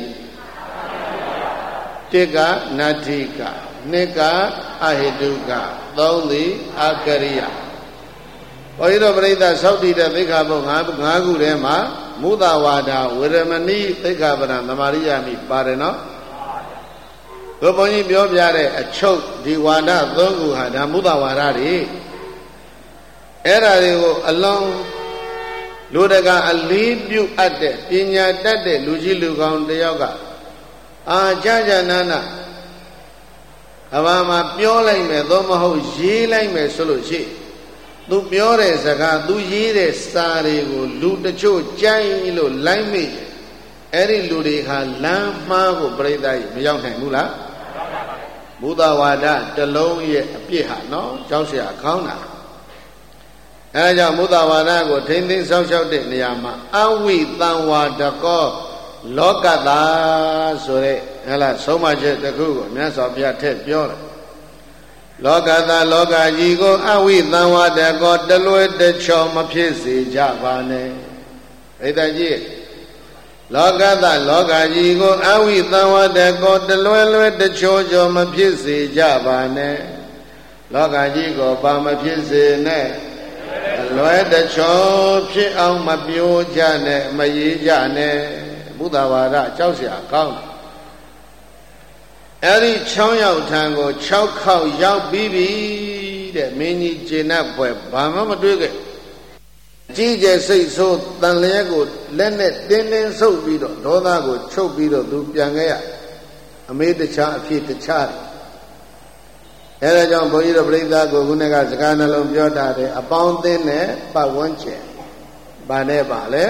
တစ်ကနတ္ထိကနှစ်ကအဟိတုကသုံးသည်အကရိယဘုရားတော်ပရိသတ်သောက်တည်တဲ့သိက္ခာပုဒ်5ခုထဲမှာမုဒဝါဒဝေရမဏိသိက္ခာပဒံသမာရိယာမိပါတယ်နော်ဘုန်းကြီးပြောပြတဲ့အချုပ်ဒီဝါဒ3ခုဟာဒါမုဒဝါဒတွေအဲ့ဒါတွေကိုအလုံးလူတကအလေးပြုအပ်တဲ့ပညာတတ်တဲ့လူကြီးလူကောင်းတယောက်ကကြာနာနာအဘာမှာပြောလိုက်မယ်သို့မဟုတ်ရေးလိုက်မယ်ဆိုလို့ရှိသူပြောတဲ့စကားသူရေးတဲ့စာတွေကိုလူတချို့ကြိုက်လို့လိုက်မိအဲ့ဒီလူတွေဟာလမ်းမှားကိုပြိဿကြီးမရောက်နိုင်ဘူးလားဘုဒ္ဓဝါဒတစ်လုံးရဲ့အပြစ်ဟာနော်ကြောက်เสียခေါင်းတာအဲဒါကြောင့်ဘုဒ္ဓဝါဒကိုထိမ့်သိမ်းဆောက်ရှောက်တဲ့နေရာမှာအဝိတံဝါဒကောလောကတာဆိုတဲ့ဟဲ့လားဆုံးမချက်တစ်ခုကိုမြတ်စွာဘုရားထည့်ပြောတယ်လောကတာလောကကြီးကိုအဝိတံဝါဒကောတလွဲတချောမဖြစ်စေကြပါနဲ့ဣဒ္ဓကြီးလောကတာလောကကြီးကိုအဝိတံဝါဒကောတလွဲတချောမဖြစ်စေကြပါနဲ့လောကကြီးကိုဘာမဖြစ်စေနဲ့လွဲတချောဖြစ်အောင်မပြောကြနဲ့မရေးကြနဲ့ဘုဒ္ဓဝါဒကြောက်เสียကောင်းအဲ့ဒီ6ယောက်ထံကို6ခေါက်ရောက်ပြီးပြီတဲ့မင်းကြီးကျေနပ်ပွဲဘာမှမတွေ့ခဲ့ကြီးကျယ်စိတ်ဆိုးတန်လျက်ကိုလက်နဲ့တင်းတင်းဆုပ်ပြီးတော့ဒေါသကိုချုပ်ပြီးတော့သူပြန်ခဲ့ရအမေးတခြားအဖြစ်တခြားအဲဒါကြောင့်ဘုန်းကြီးတို့ပြိဿကိုခုနကစကားနှလုံးပြောတာတဲ့အပေါင်းအသင်းနဲ့ပတ်ဝန်းကျင်ဘာနဲ့ပါလဲ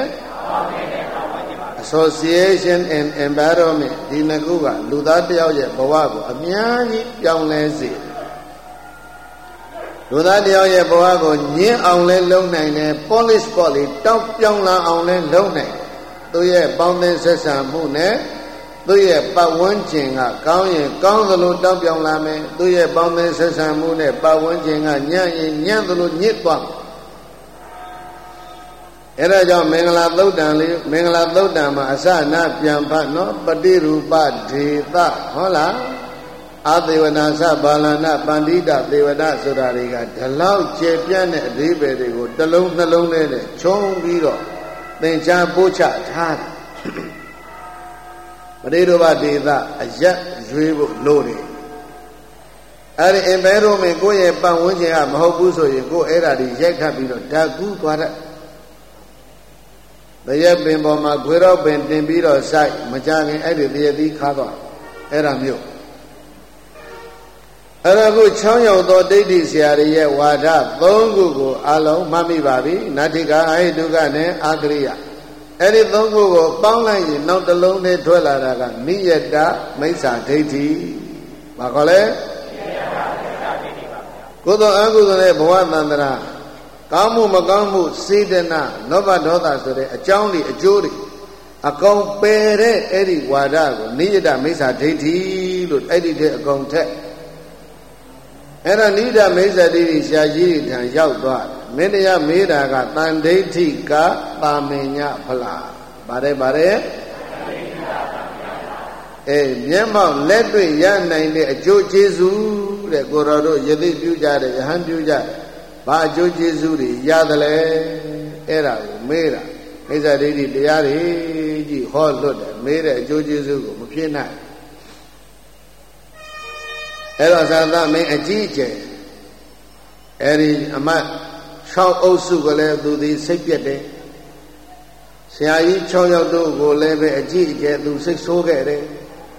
Association and Environment ဒီနှစ်ခုကလူသားတစ်ယောက်ရဲ့ဘဝကိုအများကြီးပြောင်းလဲစေလူသားတစ်ယောက်ရဲ့ဘဝကိုညှင်းအောင်လဲလုပ်နိုင်တယ် polish ပေါ့လေတောက်ပြောင်းလာအောင်လဲလုပ်နိုင်တယ်သူရဲ့ပေါင်းသင်းဆက်ဆံမှုနဲ့သူရဲ့ပတ်ဝန်းကျင်ကကောင်းရင်ကောင်းသလိုတောက်ပြောင်းလာမယ်သူရဲ့ပေါင်းသင်းဆက်ဆံမှုနဲ့ပတ်ဝန်းကျင်ကညံ့ရင်ညံ့သလိုညစ်သွားအဲ့ဒါကြောင့်မင်္ဂလာသုတ်တံလေးမင်္ဂလာသုတ်တံမှာအစနာပြန်ဖတ်နော်ပฏิရူပဒေသဟုတ်လားအသေဝနာသဘာလနာပန္တိတသေဝနာဆိုတာတွေကဒီလောက်ကျေပြန့်တဲ့အဓိပ္ပာယ်တွေကိုတစ်လုံးနှလုံးနဲ့ခြုံပြီးတော့သင်ကြားပို့ချထားတယ်ပฏิရူပဒေသအယက်ရွေးဖို့လိုတယ်အဲ့ဒီ environment ကိုယ့်ရဲ့ပတ်ဝန်းကျင်ကမဟုတ်ဘူးဆိုရင်ကိုယ်အဲ့ဒါတွေရိုက်ခတ်ပြီးတော့ဓာတ်ကူးသွားတတ်တရက်ပင်ပေါ်မှာခွေတော့ပင်တင်ပြီးတော့စိုက်မကြခင်အဲ့ဒီတရက်သီးခါသွားအဲ့ဒါမျိုးအဲ့ဒါကို6ရောက်သောဒိဋ္ဌိဆရာတွေရဲ့ဝါဒ3ခုကိုအလုံးမှတ်မိပါပြီနတ္ထိကာအာဟိတုကနဲ့အာဂရိယအဲ့ဒီ3ခုကိုပေါင်းလိုက်ရင်နောက်တစ်လုံးနဲ့ထွက်လာတာကနိယတမိစ္ဆာဒိဋ္ဌိဘာခေါ်လဲကုသိုလ်အကုသိုလ်ရဲ့ဘဝတန္တရာကောင်းမှုမကောင်းမှုစေတနာလောဘဒေါသဆိုတဲ့အကြောင်းတွေအကျိုးတွေအကုန်ပယ်တဲ့အဲ့ဒီဝါဒကိုနိယတမိစ္ဆာဒိဋ္ဌိလို့အဲ့ဒီတဲ့အကုန်ထက်အဲ့ဒါနိယတမိစ္ဆာဒိဋ္ဌိဆရာကြီးထံရောက်သွားမင်းတရားမေးတာကတန်ဒိဋ္ဌိကပါမညဖလားပါတယ်မျက်မှောက်လက်တွေ့ရနိုင်တဲ့အကျိုးကျေးဇူးတဲ့ကိုတော်တို့ယသိပြုကြတယ်ယဟန်ပြုကြတယ်ဘာအကျိုးကျေးဇူးတွေရတယ်လဲအဲ့ဒါကိုမေးတာမိစ္ဆာဒိဋ္ဌိတရားတွေကြီးဟောလွတ်တယ်မေးတဲ့အကျိုးကျေးဇူးကိုမဖြစ်နိုင်အဲ့တော့သာသမင်းအကြီးအကျယ်အဲ့ဒီအမတ်6အုပ်စုကလည်းသူသည်စိတ်ပြက်တယ်ဆရာကြီး6ယောက်တို့ကိုလည်းပဲအကြီးအကျယ်သူစိတ်ဆိုးခဲ့တယ်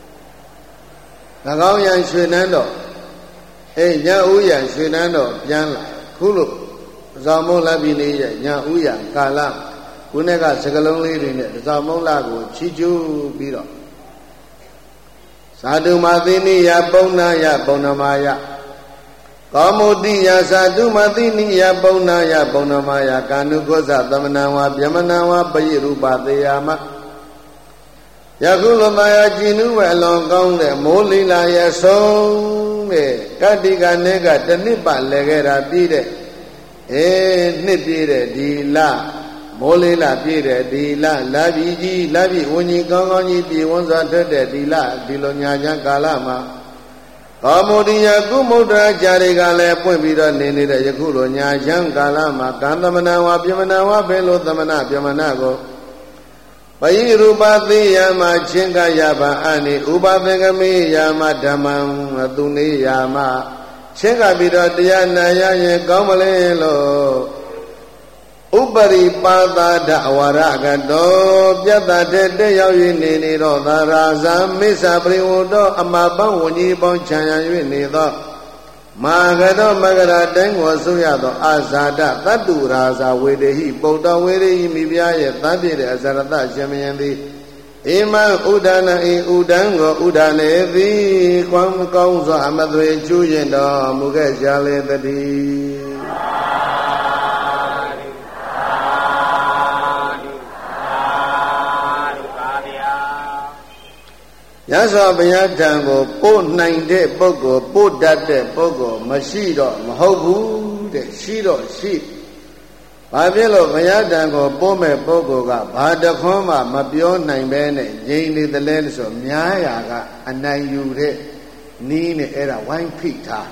၎င်းရန်ရွှေနန်းတော်ညဦးရန်ရွှေနန်းတော်ပြန်လာခုလို့ဇော်မုံလပြည်လေးရဲ့ညဦးရန်ကာလခုနဲ့ကစကလုံးလေးတွေနဲ့ဇော်မုံလကိုချီးကျူးပြီးတော့သာဓုမသိနိယပုံနာယပုံနမယကောမုတိယသာဓုမသိနိယပုံနာယပုံနမယကာနုကောသသမဏဝါဗျမဏဝါပရိရူပသေယမယခုလိုသာယကြည်နုပဲအလွန်ကောင်းတဲ့မိုးလီလာရဲ့ဆုံးတဲ့ကတ္တိကနေကတနစ်ပါလဲခဲ့တာပြီးတဲ့နှစ်ပြည့်တဲ့ဒီလမိုးလေးလပြည့်တဲ့ဒီလလာပြီကြီးလာပြီဝဉ္ကြီးကောင်းကောင်းကြီးပြည်ဝန်းစွာထွက်တဲ့ဒီလဒီလိုညာချမ်းကာလမှာကောမုဒိယကုမုဒ္ဒရာကြာတွေကလည်းပွင့်ပြီးတော့နေနေတဲ့ယခုလိုညာချမ်းကာလမှာကံသမဏဝါပြမဏဝါဘယ်လိုသမဏပြမဏကိုပယိရူပသေယမချင်းကယဘာအနိဥပသင်္ကမေယမဓမ္မံသူနေယမချင်းကပြီးတော့တရားနာရရင်ကောင်းမလဲလို့ဥပရိပါသာဒအဝရကတောပြတ်တာတဲ့တက်ရောက်၍နေတော့သာရာဇာမိစ္ဆာပရိဝတ္တောအမပန်းဝဉ္ကြီးပေါင်းခြံရ၍နေသောမာဂတောမဂရတိုင်းကိုဆုရသောအာဇာတတတ္တုရာဇာဝေဒေဟိပုတ္တဝေဒေဟိမိဖုရားရဲ့တန်ပြည့်တဲ့အဇရတရှင်မယံသည်ဣမံဥဒနာဣဥဒံကိုဥဒနေသည်ကောင်းကောင်းစွာအမသွေကျူးရင်တော်မူခဲ့ကြလေတည်းရသော်ဘုရားထံကိုပို့နိုင်တဲ့ပုဂ္ဂိုလ်ပို့တတ်တဲ့ပုဂ္ဂိုလ်မရှိတော့မဟုတ်ဘူးတဲ့ရှိတော့ရှိဘာဖြစ်လို့ဘုရားထံကိုပို့မဲ့ပုဂ္ဂိုလ်ကဘာတခွန်းမှမပြောနိုင်ပဲနဲ့ငြိမ်နေတယ်လဲဆိုများရာကအနိုင်ယူတဲ့နီးနဲ့အဲ့ဒါဝိုင်းဖိထား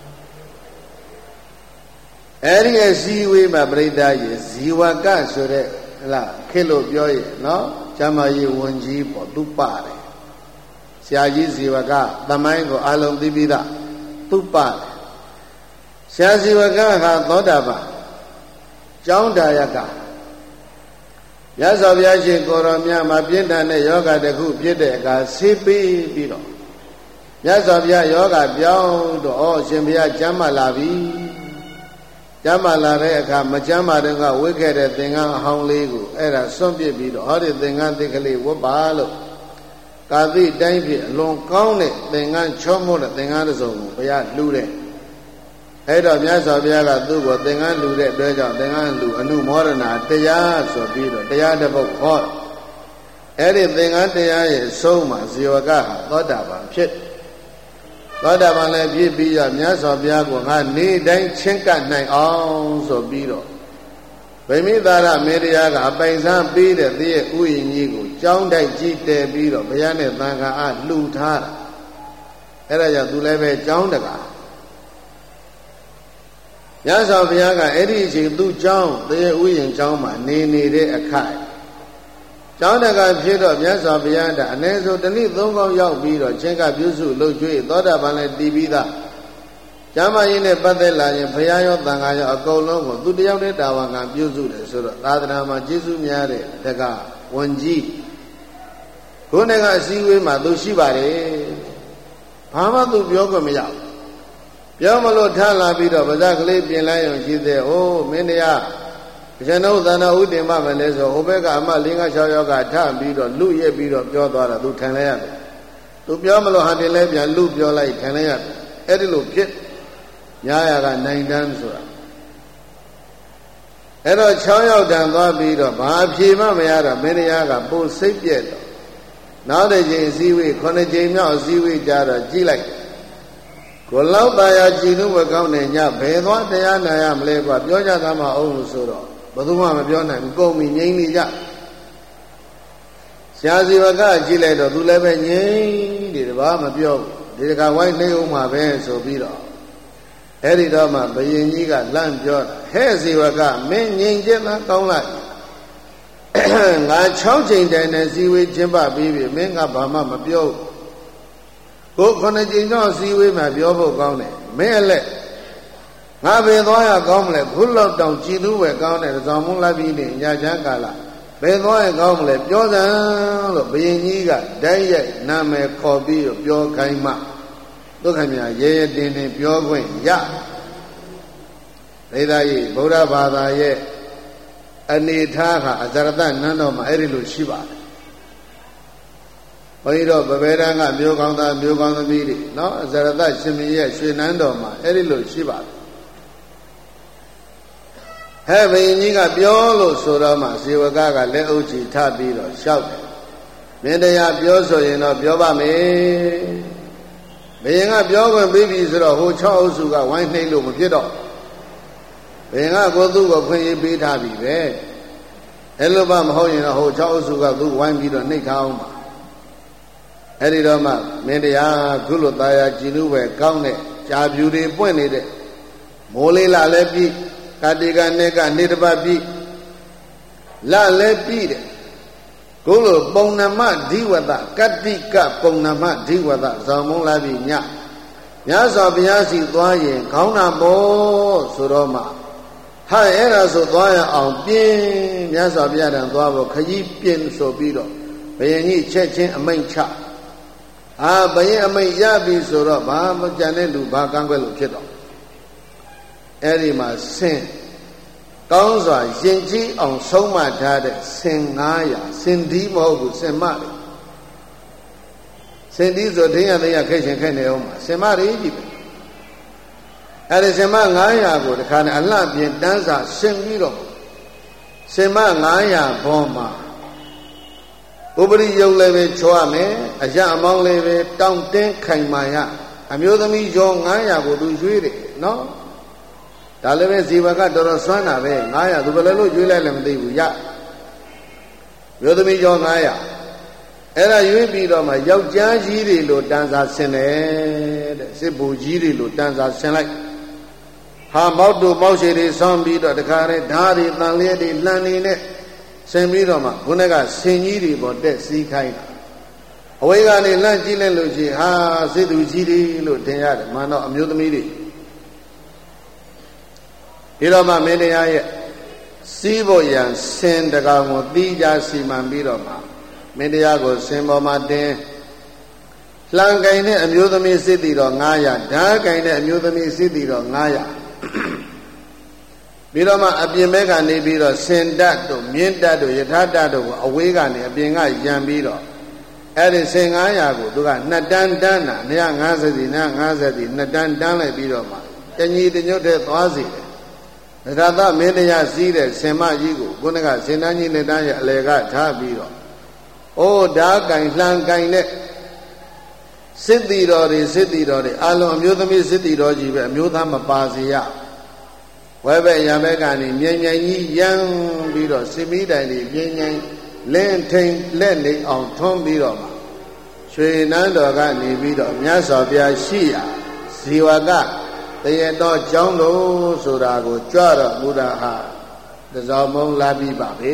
အဲ့ဒီအစည်းအဝေးမှာပြိဿရေဇီဝကဆိုတဲ့ဟလားခေလို့ပြောရဲ့နော်ကျမ်းမာရေးဝန်ကြီးပေါ့သူပါတယ်ရာကြီးဇီဝကသမိုင်းကိုအလုံးသိပြီးသားသူပဆရာဇီဝကဟာသောတာပန်ကျောင်းဒါယကမြတ်စွာဘုရားရှင်ကိုရောမြတ်မှာပြင်းထန်တဲ့ယောဂတစ်ခုဖြစ်တဲ့အခါဆေးပေးပြီးတော့မြတ်စွာဘုရားယောဂပြောင်းတော့အရှင်ဘုရားကျမ်းမာလာပြီကျမ်းမာလာတဲ့အခါမကျမ်းမာတဲ့ကဝိခဲ့တဲ့သင်္ကန်းအဟောင်းလေးကိုအဲ့ဒါစွန့်ပစ်ပြီးတော့ဟောဒီသင်္ကန်းသစ်ကလေးဝတ်ပါလို့ကာသီတိုင်းဖြစ်အလွန်ကောင်းတဲ့သင်္ကန်းချောမို့တဲ့သင်္ကန်းတစ်စုံကိုဘုရားလှူတဲ့အဲ့တော့မြတ်စွာဘုရားကသူ့ကိုသင်္ကန်းလှူတဲ့အတွက်ကြောင့်သင်္ကန်းလှူအနုမောဒနာတရားဆိုပြီးတော့တရားတစ်ပုဒ်ဟောအဲ့ဒီသင်္ကန်းတရားရဲ့အဆုံးမှာဇီဝကဟာသောတာပန်ဖြစ်သောတာပန်လည်းဖြစ်ပြီးရမြတ်စွာဘုရားကငါနေတိုင်းချင်းကပ်နိုင်အောင်ဆိုပြီးတော့ဗိမိသာရမေတ္တာကအပိုင်စားပေးတဲ့သရဲ့ဥယျာဉ်ကြီးကိုကြောင်းတိုက်ကြည့်တယ်ပြီးတော့ဘုရားနဲ့သံဃာအားလှူထားတာအဲ့ဒါကြောင့်သူလည်းပဲကြောင်းတကာမြတ်စွာဘုရားကအဲ့ဒီအချိန်သူ့ကြောင်းသရဲ့ဥယျာဉ်ကြောင်းမှာနေနေတဲ့အခိုက်ကျောင်းတကာဖြစ်တော့မြတ်စွာဘုရားကအနည်းဆုံးတစ်နှစ်သုံးခေါက်ရောက်ပြီးတော့ချင်းကပြုစုလှုပ်ကြွေးသောတာပန်လည်းတည်ပြီးသားကျမ်းမာရေးနဲ့ပတ်သက်လာရင်ဘုရားရောသံဃာရောအကုန်လုံးကိုသူတယောက်နဲ့တာဝန်ခံပြုစုတယ်ဆိုတော့သာသနာမှာကျေးဇူးများတဲ့တက္ကဝန်ကြီးခုနကအစည်းအဝေးမှာသူရှိပါတယ်ဘာမှသူပြောခွင့်မရဘူးပြောမလို့ထလာပြီးတော့ဗဇက်ကလေးပြင်လိုက်အောင်ရှိသေးအိုးမင်းတရားကျွန်တော်သန္တာဥတင်မမလဲဆိုဟိုဘက်ကအမ5-6ယောက်ကထပြီးတော့လူရက်ပြီးတော့ပြောသွားတာသူခံလဲရတယ်သူပြောမလို့ဟာတင်လဲပြန်လူပြောလိုက်ခံလဲရတယ်အဲ့ဒီလိုဖြစ်ညာရကနိုင်တန်းဆိုတာအဲ့တော့6ယောက်တန်သွားပြီးတော့ဘာအဖြေမှမရတော့မင်းတရားကပို့စိတ်ပြက်တော့နောက်တစ်ချိန်အစည်းအဝေး9ချိန်မြောက်အစည်းအဝေးကြတော့ကြည့်လိုက်ကိုလောက်ตายကြည်လို့မကောင်းတဲ့ညဘယ်သွားတရားနာရမလဲကွာပြောကြသားမအောင်လို့ဆိုတော့ဘယ်သူမှမပြောနိုင်ဘူးကုန်ပြီငြိမ့်နေကြဆရာဇီဝကကြည့်လိုက်တော့သူလည်းပဲငြိမ့်တယ်ဘာမပြောဘူးဒီတခါဝိုင်းနေအောင်မှာပဲဆိုပြီးတော့အဲ့ဒီတော့မှဘယင်ကြီးကလန့်ပြောတာဟဲ့ဇီဝကမင်းငြိမ့်ခြင်းသာကောင်းလိုက်ငါ6ချိန်တိုင်နဲ့ဇီဝေကျင်းပပြီးပြီမင်းကဘာမှမပြောဘူးကို9ချိန်တော့ဇီဝေမှာပြောဖို့ကောင်းတယ်မင်းအလက်ငါဘယ်သွားရကောင်းမလဲခုလောက်တောင်ကြည်သူပဲကောင်းတယ်ဇောင်းမုန်းလာပြီးနေညချမ်းကာလဘယ်သွားရကောင်းမလဲပြောစမ်းလို့ဘယင်ကြီးကတိုက်ရိုက်နာမည်ခေါ်ပြီးပြောခိုင်းမှဒုက္ခမြရဲရဲတင်းတင်းပြောခွင့်ရဒေသကြီးဗုဒ္ဓဘာသာရဲ့အနေထားဟာအဇရတနန်းတော်မှာအဲ့ဒီလိုရှိပါတယ်ဘုန်းကြီးတို့ဗဗေဒံကမျိုးကောင်းသားမျိုးကောင်းသမီးတွေနော်အဇရတရှင်မင်းရဲ့ရွှေနန်းတော်မှာအဲ့ဒီလိုရှိပါတယ်ဟဲ့ဘယင်ကြီးကပြောလို့ဆိုတော့မှဇေဝကကလက်အုပ်ချီထပြီးတော့လျှောက်တယ်မင်းတရားပြောဆိုရင်တော့ပြောပါမယ်ဘယင်ကပြောခွင့်ပြီးပြီဆိုတော့ဟို6အုပ်စုကဝိုင်းနှိမ့်လို့မဖြစ်တော့ဘယင်ကကိုသူ့ကိုခွင့်ရေးပေးထားပြီပဲအဲ့လိုမှမဟုတ်ရင်တော့ဟို6အုပ်စုကသူ့ဝိုင်းပြီးတော့နှိမ့်ထားအောင်ပါအဲ့ဒီတော့မှမင်းတရားခုလိုตายကြည်လူပဲကောင်းတဲ့ကြာပြူတွေပွင့်နေတဲ့မိုးလေးလာလည်းပြီကာတိကနဲ့ကနေတပတ်ပြီလလည်းပြီတဲ့ခုလိုပုံနမဓိဝတကတိကပုံနမဓိဝတဇောင်းမုန်းလာပြီညမြတ်စွာဘုရားစီသွားရင်ခေါင်းနာပေါ်ဆိုတော့မှဟာအဲ့ဒါဆိုသွားရအောင်ပြင်းမြတ်စွာဘုရားတန်သွားဖို့ခကြီးပြင်းဆိုပြီးတော့ဘယင်ကြီးချက်ချင်းအမိန့်ချဘယင်အမိန့်ရပြီဆိုတော့ဘာမကြံတဲ့လူဘာကန့်ကွက်လို့ဖြစ်တော့အဲ့ဒီမှာဆင်ကောင်းစွာရင်ကြီးအောင်ဆုံးမထားတဲ့ဆင်900ဆင်ဒီမဟုတ်ဘူးဆင်မတွေဆင်ဒီဆိုတင်းရသိရခက်ရှင်ခက်နေအောင်မှာဆင်မတွေကြီးပဲအဲ့ဒီဆင်မ900ကိုတခါနဲ့အလှပြင်တန်းစာဆင်ပြီးတော့ဆင်မ900ဘောမှာဥပရိယုတ်လည်းပဲချောရမယ်အရအမောင်းလည်းပဲတောင့်တင်းခိုင်မာရအမျိုးသမီးကျော်900ကိုသူရွေးတယ်နော်ဒါလည်းပဲဇီဝကတော်တော်စွမ်းတာပဲ900သူဘယ်လိုလုပ်ရွေးလိုက်လည်းမသိဘူးရမျိုးသမီးကျော်900အဲ့ဒါရွေးပြီးတော့မှယောက်ျားကြီးတွေလိုတန်းစာဆင်တယ်တဲ့စစ်ဘူကြီးတွေလိုတန်းစာဆင်လိုက်ဟာမောက်တို့မောက်ရှည်တွေဆောင်းပြီးတော့တခါတည်းဓာတ်တွေတန်လျက်တွေလှန်နေနဲ့ဆင်ပြီးတော့မှခုနကဆင်ကြီးတွေပေါ်တက်စီးခိုင်းတာအဝေးကနေလှမ်းကြည့်လိုက်လို့ရှိရင်ဟာစေသူကြီးတွေလို့ထင်ရတယ်မှန်တော့အမျိုးသမီးတွေဒီတော့မှမင်းတရားရဲ့စီးဖို့ရန်စင်တကောင်ကိုတီးကြစီမံပြီးတော့မှမင်းတရားကိုစင်ပေါ်မှာတင်လှန်ကင်တဲ့အမျိုးသမီးစစ်တီတော့900ဓာတ်ကင်တဲ့အမျိုးသမီးစစ်တီတော့900ပြီးတော့မှအပြင်ဘက်ကနေပြီးတော့စင်တတ်တို့မြင်းတတ်တို့ယထာတတ်တို့ကိုအဝေးကနေအပြင်ကရံပြီးတော့အဲ့ဒီစင်900ကိုသူက2တန်းတန်းတာ250စီ250စီ2တန်းတန်းလိုက်ပြီးတော့မှတညီတညွတ်တဲ့သွားစီတယ်ဒါသာမင်းတရားစီးတဲ့စင်မကြီးကိုခုနကစင်တန်းကြီးလက်တန်းရဲ့အလေကထားပြီးတော့အိုးဓာတ်ကင်လှန်ကင်တဲ့စစ်တီတော်တွေအလုံးအမျိုးသမီးစစ်တီတော်ကြီးပဲအမျိုးသားမပါစေရဝဲဘက်ရံဘက်ကနေမြိုင်ကြီးရမ်းပြီးတော့စစ်မီးတိုင်တွေပြင်းပြင်းလင်းထိန်လက်နေအောင်ထွန်းပြီးတော့မှရွှေနန်းတော်ကနေပြီးတော့မြတ်စွာဘုရားရှိရာဇီဝကတရတော်ကျောင်းတော်ဆိုတာကိုကြွတော်မူတာဟာတစောင်းမုံလာပြီးပါပဲ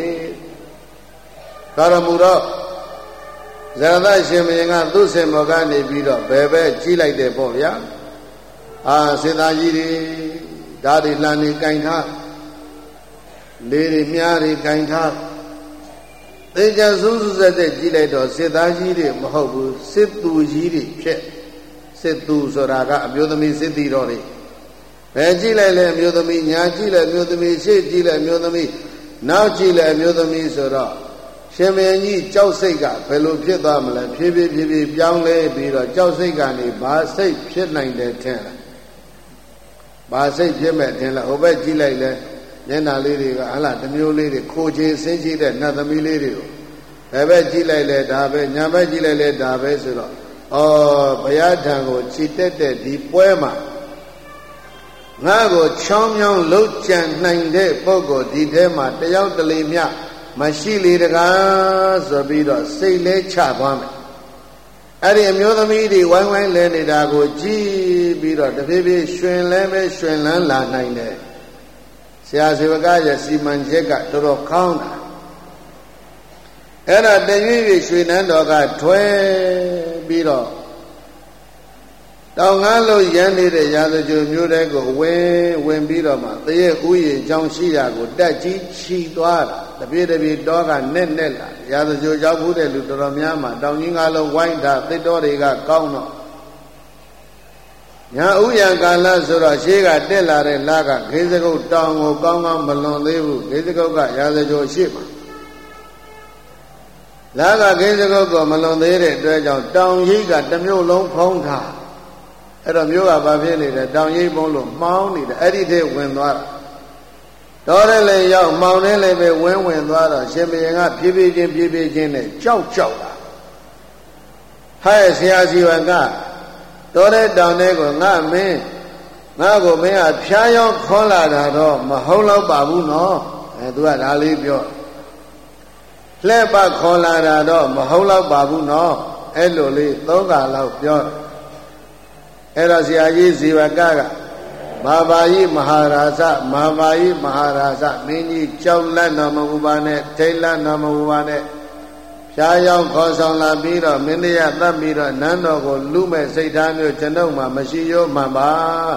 တော်မူတော့ဇရသရှင်မင်းကသူ့စင်မောကနေပြီးတော့ဘယ်ပဲကြီးလိုက်တယ်ပေါ့ဗျာစေသားကြီးတွေဓာတ်တွေလှန်နေကင်ထားလေးတွေမြားတွေကင်ထားသေချာစူးစူးဆက်ဆက်ကြီးလိုက်တော့စေသားကြီးတွေမဟုတ်ဘူးစစ်သူကြီးတွေဖြစ်စစ်သူဆိုတာကအမျိုးသမီးစစ်တီတော်တွေဘယ်ကြည့်လိုက်လဲအမျိုးသမီးညာကြည့်လိုက်အမျိုးသမီးရှေ့ကြည့်လိုက်အမျိုးသမီးနောက်ကြည့်လိုက်အမျိုးသမီးဆိုတော့ရှင်မင်းကြီးကြောက်စိတ်ကဘယ်လိုဖြစ်သွားမလဲဖြည်းဖြည်းပြောင်းလဲပြီးတော့ကြောက်စိတ်ကနေဘာစိတ်ဖြစ်နိုင်တယ်ထင်လားဘာစိတ်ဖြစ်မဲ့ထင်လားဟိုဘက်ကြည့်လိုက်လဲမျက်နှာလေးတွေကဟလာတစ်မျိုးလေးတွေခိုချေဆင်းကြည့်တဲ့နတ်သမီးလေးတွေကိုဘယ်ဘက်ကြည့်လိုက်လဲဒါပဲညာဘက်ကြည့်လိုက်လဲဒါပဲဆိုတော့ဘုရားထံကိုခြိတက်တဲ့ဒီပွဲမှာငါ့ကိုချောင်းမြောင်းလှုပ်ကြံနိုင်တဲ့ပုဂ္ဂိုလ်ဒီထဲမှာတယောက်တလေမြမရှိလေတကားဆိုပြီးတော့စိတ်လဲချသွားမယ်အဲ့ဒီအမျိုးသမီးတွေဝိုင်းဝိုင်းလဲနေတာကိုကြည့်ပြီးတော့တဖြည်းဖြည်းရွှင်လဲပဲရွှင်လန်းလာနိုင်တယ်ဆရာဇေဝကရဲ့စီမံချက်ကတော်တော်ကောင်းတာအဲ့ဒါတရွေ့ရွှေနန်းတော်ကထွဲပြီးတော့တောင်ငါလို့ရန်နေတဲ့ရာဇဂိုမျိုးတဲကိုဝင်ပြီးတော့မှတရဲ့ဥယျာဉ်ကြောင်းရှိရာကိုတက်ကြီးချီသွားတာတပြေးတောကနဲ့လာရာဇဂိုကြောက်ဘူးတဲ့လူတော်တော်များမှတောင်ကြီးငါလုံးဝိုင်းတာသစ်တော်တွေကကောင်းတော့ညာဥယျာဉ်ကာလဆိုတော့ရှေးကတက်လာတဲ့လကခေစကုတ်တောင်ကိုကောင်းကောင်းမလွန်သေးဘူးခေစကုတ်ကရာဇဂိုရှိမှာလာကခေစကုတ်ကမလွန်သေးတဲ့အတွက်ကြောင့်တောင်ရိပ်ကတစ်မျိုးလုံးဖုံးထားအဲ့တော့မျိုးကဘာဖြစ်နေလဲတောင်ရိပ်ပုံးလို့မှောင်းနေတယ်အဲ့ဒီထဲဝင်သွားတာတော်တယ်လေရောက်မှောင်းနေလေပဲဝင်သွားတော့ရှင်ဘုရင်ကဖြည်းဖြည်းချင်းနဲ့ကြောက်လာဟဲ့ဆရာစီဝကတော်တဲ့တောင်ထဲကိုငါကိုမင်းကဖျားရောက်ခေါ်လာတာတော့မဟုတ်တော့ပါဘူးနော်သူကဒါလေးပြောလှဲ့ပခေါ်လာတာတော့မဟုတ်တော့ပါဘူးနော်အဲ့လိုလေး3ခါလောက်ပြောအဲ့တော့ဆရာကြီးဇေဝကမာဘာယိမဟာရာဇမင်းကြီးကြောက်လန့်တော်မမူပါနဲ့ထိတ်လန့်တော်မမူပါနဲ့ဖြားရောက်ခေါ်ဆောင်လာပြီးတော့မင်းတရားသတ်ပြီးတော့နန်းတော်ကိုလူမဲ့စိတ်ထားမျိုးကျွန်ုပ်မှမရှိရောမှန်ပါ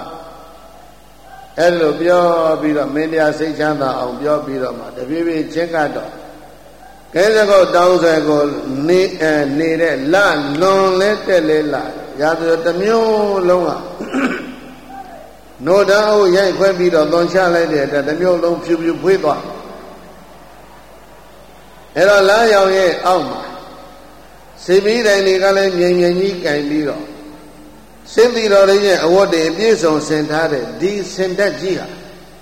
အဲ့လိုပြောပြီးတော့မင်းတရားစိတ်ချမ်းသာအောင်ပြောပြီးတော့မှတပြေးပြေးချင်းကတော့ကဲစကုတ်တောင်းဆွဲကိုနေတဲ့လလွန်လဲတက်လဲလာရာဇတမျိုးလုံးကနိုတန်းအုပ်ရိုက်ခွဲပြီးတော့သွန်ချလိုက်တဲ့အတွက်တမျိုးလုံးဖြူဖွေးသွားအဲ့တော့လမ်းရောက်ရဲ့အောက်မှာစေမီးတိုင်တွေကလည်းမြင်ကြီးကင်ပြီးတော့စင်တီတော်လေးရဲ့အဝတ်တွေပြည့်စုံဆင်ထားတဲ့ဒီစင်တက်ကြီးဟာ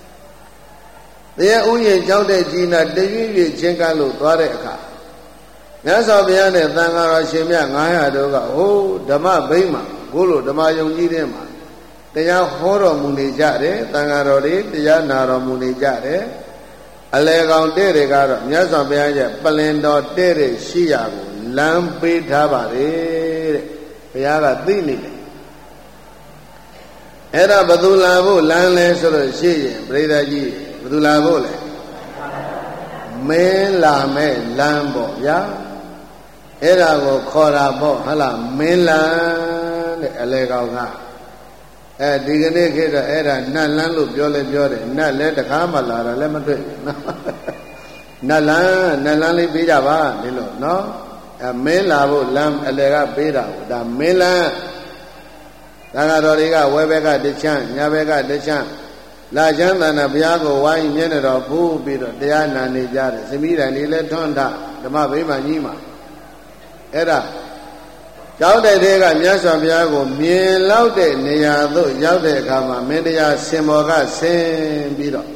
တရားဥယျာဉ်ကြောက်တဲ့ကြီးနာတရွေ့ချင်းကလို့သွားတဲ့အခါမြတ်စွာဘုရားနဲ့သံဃာတော်ရှင်မြတ်900တို့ကဟိုဓမ္မဘိမှာဘိုးလိုဓမ္မယုံကြီးထဲမှာတရားဟောတော်မူနေကြတယ်သံဃာတော်တွေတရားနာတော်မူနေကြတယ်အလေကောင်တဲ့တွေကတော့မြတ်စွာဘုရားရဲ့ပလင်တော်တဲ့တဲ့ရှိရာကိုလမ်းပေးထားပါတယ်တဲ့ဘုရားကသိနေတယ်အဲ့ဒါဘယ်သူလာဖို့လမ်းလဲဆိုတော့ရှိရင်ပရိသတ်ကြီးဘယ်သူလာဖို့လဲမင်းလာမဲ့လမ်းပေါ့ဗျာအဲ့ဒါကိုခေါ်တာပေါ့ဟုတ်လားမင်းလန်းတဲ့အလေကောင်ကဒီကနေ့ခေတ်တော့အဲ့ဒါနတ်လန်းလို့ပြောလဲပြောတယ်နတ်လည်းတခါမှလာတာလည်းမတွေ့ဘူးနော်နတ်လန်းလေးပေးကြပါဒီလိုနော်မင်းလာဖို့လမ်းအလေကပေးတာကိုဒါမင်းလန်းသံဃာတော်တွေကဝဲဘက်ကတချမ်းညာဘက်ကတချမ်းလာချမ်းသာနာဘုရားကိုဝိုင်းမျက်နှာတော်ဖူးပြီးတော့တရားနာနေကြတယ်သမီးတိုင်လေးလည်းထွန်းထဓမ္မဗိမာန်ကြီးမှာအဲ့ဒါကျောင်းတိုက်တွေကမြတ်စွာဘုရားကိုမြင်လောက်တဲ့နေရာသို့ရောက်တဲ့အခါမှာမင်းတရားစင်ဘော်ကဆင်းပြီးတော့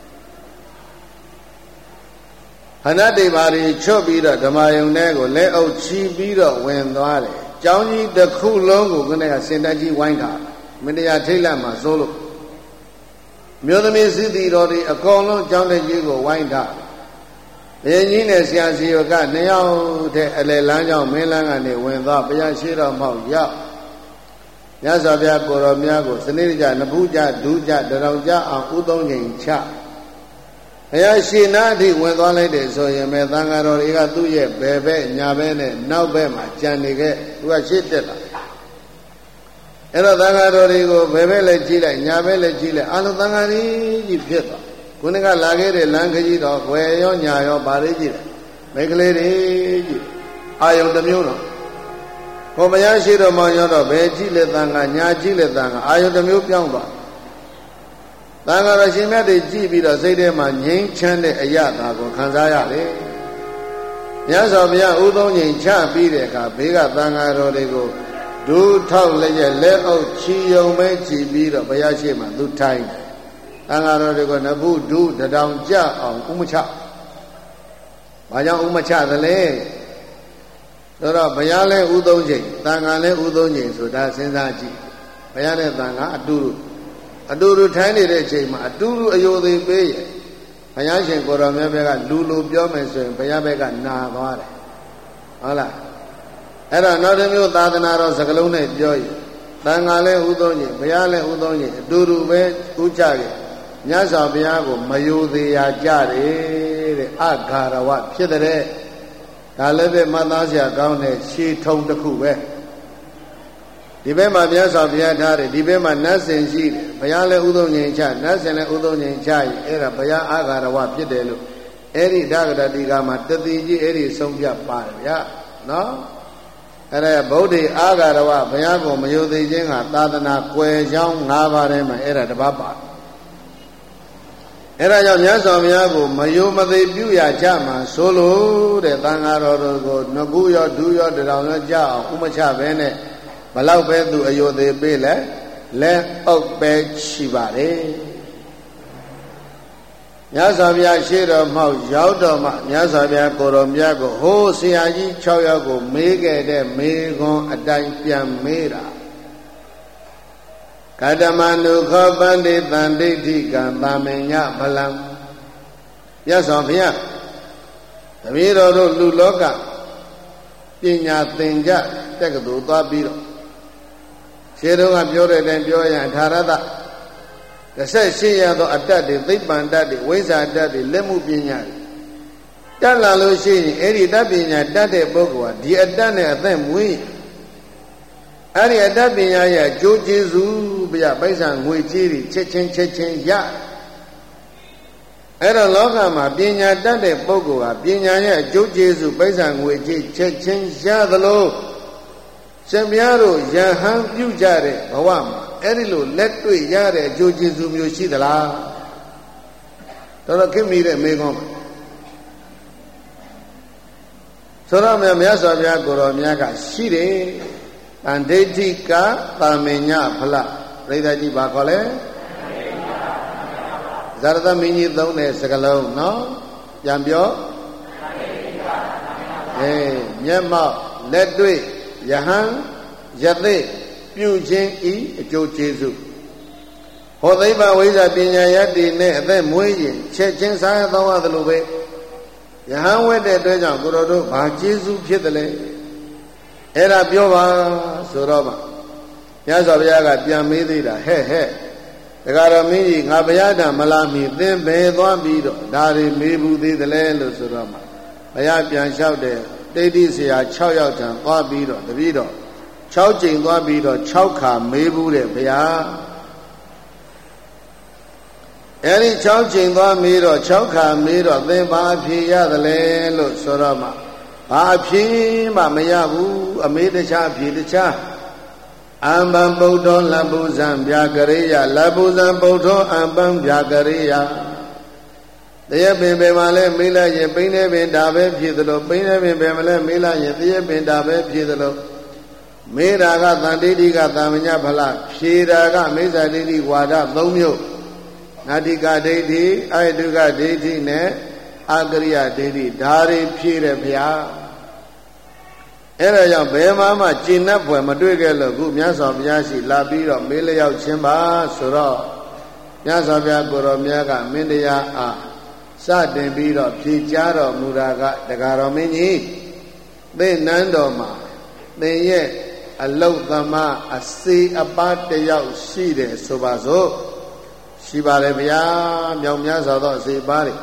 ဟနတ်တေပါရီချွတ်ပြီးတော့ဓမ္မယုံထဲကိုလက်အုပ်ချီပြီးတော့ဝင်သွားတယ်ကျောင်းကြီးတစ်ခုလုံးကိုခနဲ့ကစင်တက်ကြီးဝိုင်းတာမင်းတရားထိတ်လန့်မှာစိုးလို့မြို့သမီးစည်းတီတော်တွေအကုန်လုံးကျောင်းတိုက်ကြီးကိုဝိုင်းတာဘုရင်ကြီးနဲ့ဆရာစီယောကနှစ်ယောက်တဲ့အလေလမ်းကြောင်းမင်းလမ်းကနေဝင်သွားဘုရားရှိတော်မောက်ရောက်မြတ်စွာဘုရားကိုတော်များကိုစနစ်တကျနဖူးကြဒူးကြတရောင်ကြအောင်ဥသုံးချိန်ချဘုရားရှင်နာအထိဝင်သွားလိုက်တယ်ဆိုရင်ပဲသံဃာတော်တွေကသူ့ရဲ့ဘယ်ဘက်ညာဘက်နဲ့နောက်ဘက်မှာကြံနေခဲ့သူကရှေ့တက်လာအဲ့တော့သံဃာတော်တွေကိုဘယ်ဘက်လဲကြည့်လိုက်ညာဘက်လဲကြည့်လိုက်အလုံးသံဃာကြီးဖြစ်သွားခုနကလာခဲ့တဲ့လမ်းခကြီးတော့ဝယ်ရောညာရောဗာလေးကြည့်တယ်မိကလေးတွေကြည့်အာယုံတစ်မျိုးတော့ကိုမရရှိတော်မောင်ရောတော့ဘယ်ကြည့်လဲသံဃာညာကြည့်လဲသံဃာအာယုံတစ်မျိုးပြောင်းသွားသံဃာတော်ရှင်မြတ်တွေကြည့်ပြီးတော့စိတ်ထဲမှာငြိမ်းချမ်းတဲ့အရာသာကိုခံစားရတယ်မြတ်စွာဘုရားဥသုံးချိန်ချပြီးတဲ့အခါဘေးကသံဃာတော်တွေကိုဒူးထောက်လက်အုပ်ချီယုံပဲကြည့်ပြီးတော့ဘုရားရှိခိုးသူထိုင်တယ်သံဃာတော်တွေကနဖူးဒုတတောင်ကြအောင်ဥမချ။ဘာကြောင့်ဥမချသလဲ။ဆိုတော့ဘုရားလည်းဥသုံးချိန်သံဃာလည်းဥသုံးချိန်ဆိုတာစဉ်းစားကြည့်။ဘုရားနဲ့သံဃာအတူတူထိုင်နေတဲ့အချိန်မှာအတူတူအယိုသေးပေးရဲ့ဘုရားရှင်ကိုယ်တော်မြတ်ဘက်ကလူလိုပြောမယ်ဆိုရင်ဘုရားဘက်ကနာသွားတယ်။ဟုတ်လား။အဲ့တော့နောက်တစ်မျိုးသာသနာတော်စကလုံးနဲ့ပြောရင်သံဃာလည်းဥသုံးချိန်ဘုရားလည်းဥသုံးချိန်အတူတူပဲဥချခဲ့မြတ်စွာဘုရားကိုမယိုသေးရာကြတယ်တဲ့အခါရဝဖြစ်တဲ့ဒါလည်းပဲမှတ်သားစရာကောင်းတဲ့ရှေးထုံတစ်ခုပဲဒီဘက်မှာမြတ်စွာဘုရားထားတယ်ဒီဘက်မှာနတ်စင်ရှိတယ်ဘုရားလည်းဥသုံးချိန်ချနတ်စင်လည်းဥသုံးချိန်ချရင်အဲ့ဒါဘုရားအခါရဝဖြစ်တယ်လို့အဲ့ဒီဓဂရတိကမှာတတိကြီးအဲ့ဒီဆုံးဖြတ်ပါတယ်ဗျာနော်အဲ့ဒါဗုဒ္ဓအခါရဝဘုရားကိုမယိုသေးခြင်းကသာသနာကွယ်ချောင်း၅ပါးထဲမှာအဲ့ဒါတစ်ပါးပါအဲ့ဒါကြောင့်မြတ်စွာဘုရားကိုမယိုမသိပြုရကြမှာဆိုလို့တဲ့သံဃာတော်တို့ကိုငကူရောဒူးရောတရောင်ရောကြအောင်ဥမချပဲနဲ့ဘလောက်ပဲသူအယိုသေးပေးလဲလက်အုပ်ပဲရှိပါတယ်မြတ်စွာဘုရားရှေ့တော်မှောက်ရောက်တော်မှမြတ်စွာဘုရားကိုယ်တော်မြတ်ကိုဟိုးဆရာကြီး6ယောက်ကိုမေးခဲ့တဲ့မေးခွန်းအတိုင်းပြန်မေးတာကတမနုခောပန္တိတန်ဒိဋ္ဌိကံသာမညဖလံမြတ်စွာဘုရားတပည့်တော်တို့လူလောကပညာသင်ကြတက္ကသိုလ်သွားပြီးတော့ရှင်းတော့ကပြောတဲ့အတိုင်းပြောရင်ထာရတ18ရသောအတ္တတွေသိပ္ပံတတ်တွေဝိဇ္ဇာတတ်တွေလက်မှုပညာတွေတက်လာလို့ရှိရင်အဲ့ဒီတတ်ပညာတတ်တဲ့ပုဂ္ဂိုလ်ဟာဒီအတ္တနဲ့အသက်မွေးအဲ့ဒီအတ္တပညာရဲ့အကျိုးကျေးဇူးဗျာပိုက်ဆံငွေကြေးတွေချက်ချင်းရအဲ့တော့လောကမှာပညာတတ်တဲ့ပုဂ္ဂိုလ်ဟာပညာရဲ့အကျိုးကျေးဇူးပိုက်ဆံငွေကြေးချက်ချင်းရသလိုရှင်ဘုရားတို့ယဟန်ပြုကြတဲ့ဘဝမှာအဲ့ဒီလိုလက်တွေ့ရတဲ့အကျိုးကျေးဇူးမျိုးရှိသလားတော်ခင်မိတဲ့မေခွန်းဆိုတော့မြတ်စွာဘုရားကိုယ်တော်မြတ်ကရှိတယ်တန်ဒိဋ္ဌိကသာမညဖလပြိဿကြီးဘာခေါ်လဲဇာရသမင်းကြီးသုံးတဲ့စကားလုံးနော်ပြန်ပြောမျက်မှောက်လက်တွေ့ယဟန်ယသိပြုခြင်းဤအကျိုးကျေးဇူးဟောသိဗ္ဗဝိဇ္ဇာပညာယတ္တိနဲ့အသက်မွေးရင်ချက်ချင်းစားရသောသလိုပဲယဟန်ဝတ်တဲ့အတွက်ကြောင့်ကိုတော်တို့ဘာကျေးဇူးဖြစ်တယ်လဲအဲ့ဒါပြောပါဆိုတော့မှမြတ်စွာဘုရားကပြန်မေးသေးတာဟဲ့တခါတော့မင်းကြီးငါဘုရားတံမလာမီသင်ဘယ်သွားပြီးတော့ဒါတွေမေးဘူးသေးတယ်လဲလို့ဆိုတော့မှဘုရားပြန်လျှောက်တယ်တိဋ္ဌိဆရာ6ယောက်ထံသွားပြီးတော့တပည့်တော်6ကြိမ်သွားပြီးတော့6ခါမေးဘူးတဲ့ဗျာအဲဒီ6ကြိမ်သွားမေးတော့6ခါမေးတော့သင်ဘာဖြေရသလဲလို့ဆိုတော့မှဘာဖြေမှမရဘူးအမေးတခြားဖြေတခြားအံပံဗုဒ္ဓောလဗ္ဗုဇံဗျာကရိယလဗ္ဗုဇံဗုဒ္ဓောအံပံဗျာကရိယတရပင်ပင်မှာလဲမေးလိုက်ရင်ပိန်းနေပင်ဒါပဲဖြစ်သလိုပိန်းနေပင်ပင်မလဲမေးလိုက်ရင်တရပင်ဒါပဲဖြစ်သလိုမေးတာကတန်တိတိကတာမညဖလဖြေတာကမိစ္ဆာဒိဋ္ဌိဝါဒ3မျိုးနာတိကဒိဋ္ဌိအာယတုကဒိဋ္ဌိနဲ့အာကရိယဒိဋ္ဌိဒါတွေဖြေတယ်ဗျာအဲ့ဒါကြောင့်ဘယ်မှကျင့်납ဖွယ်မတွေ့ခဲ့လို့ခုမြတ်စွာဘုရားရှိလာပြီးတော့မေးလျောက်ခြင်းပါဆိုတော့မြတ်စွာဘုရားကိုရောမြတ်ကမင်းတရားအားစတင်ပြီးတော့ဖြေကြားတော်မူတာကတရားတော်မင်းကြီးသင်နန်းတော်မှာသင်ရဲ့အလုတ်သမားအစေအပါတယောက်ရှိတယ်ဆိုပါစို့ရှိပါလေဗျာမြောင်များစွာသောအစေပါတွေ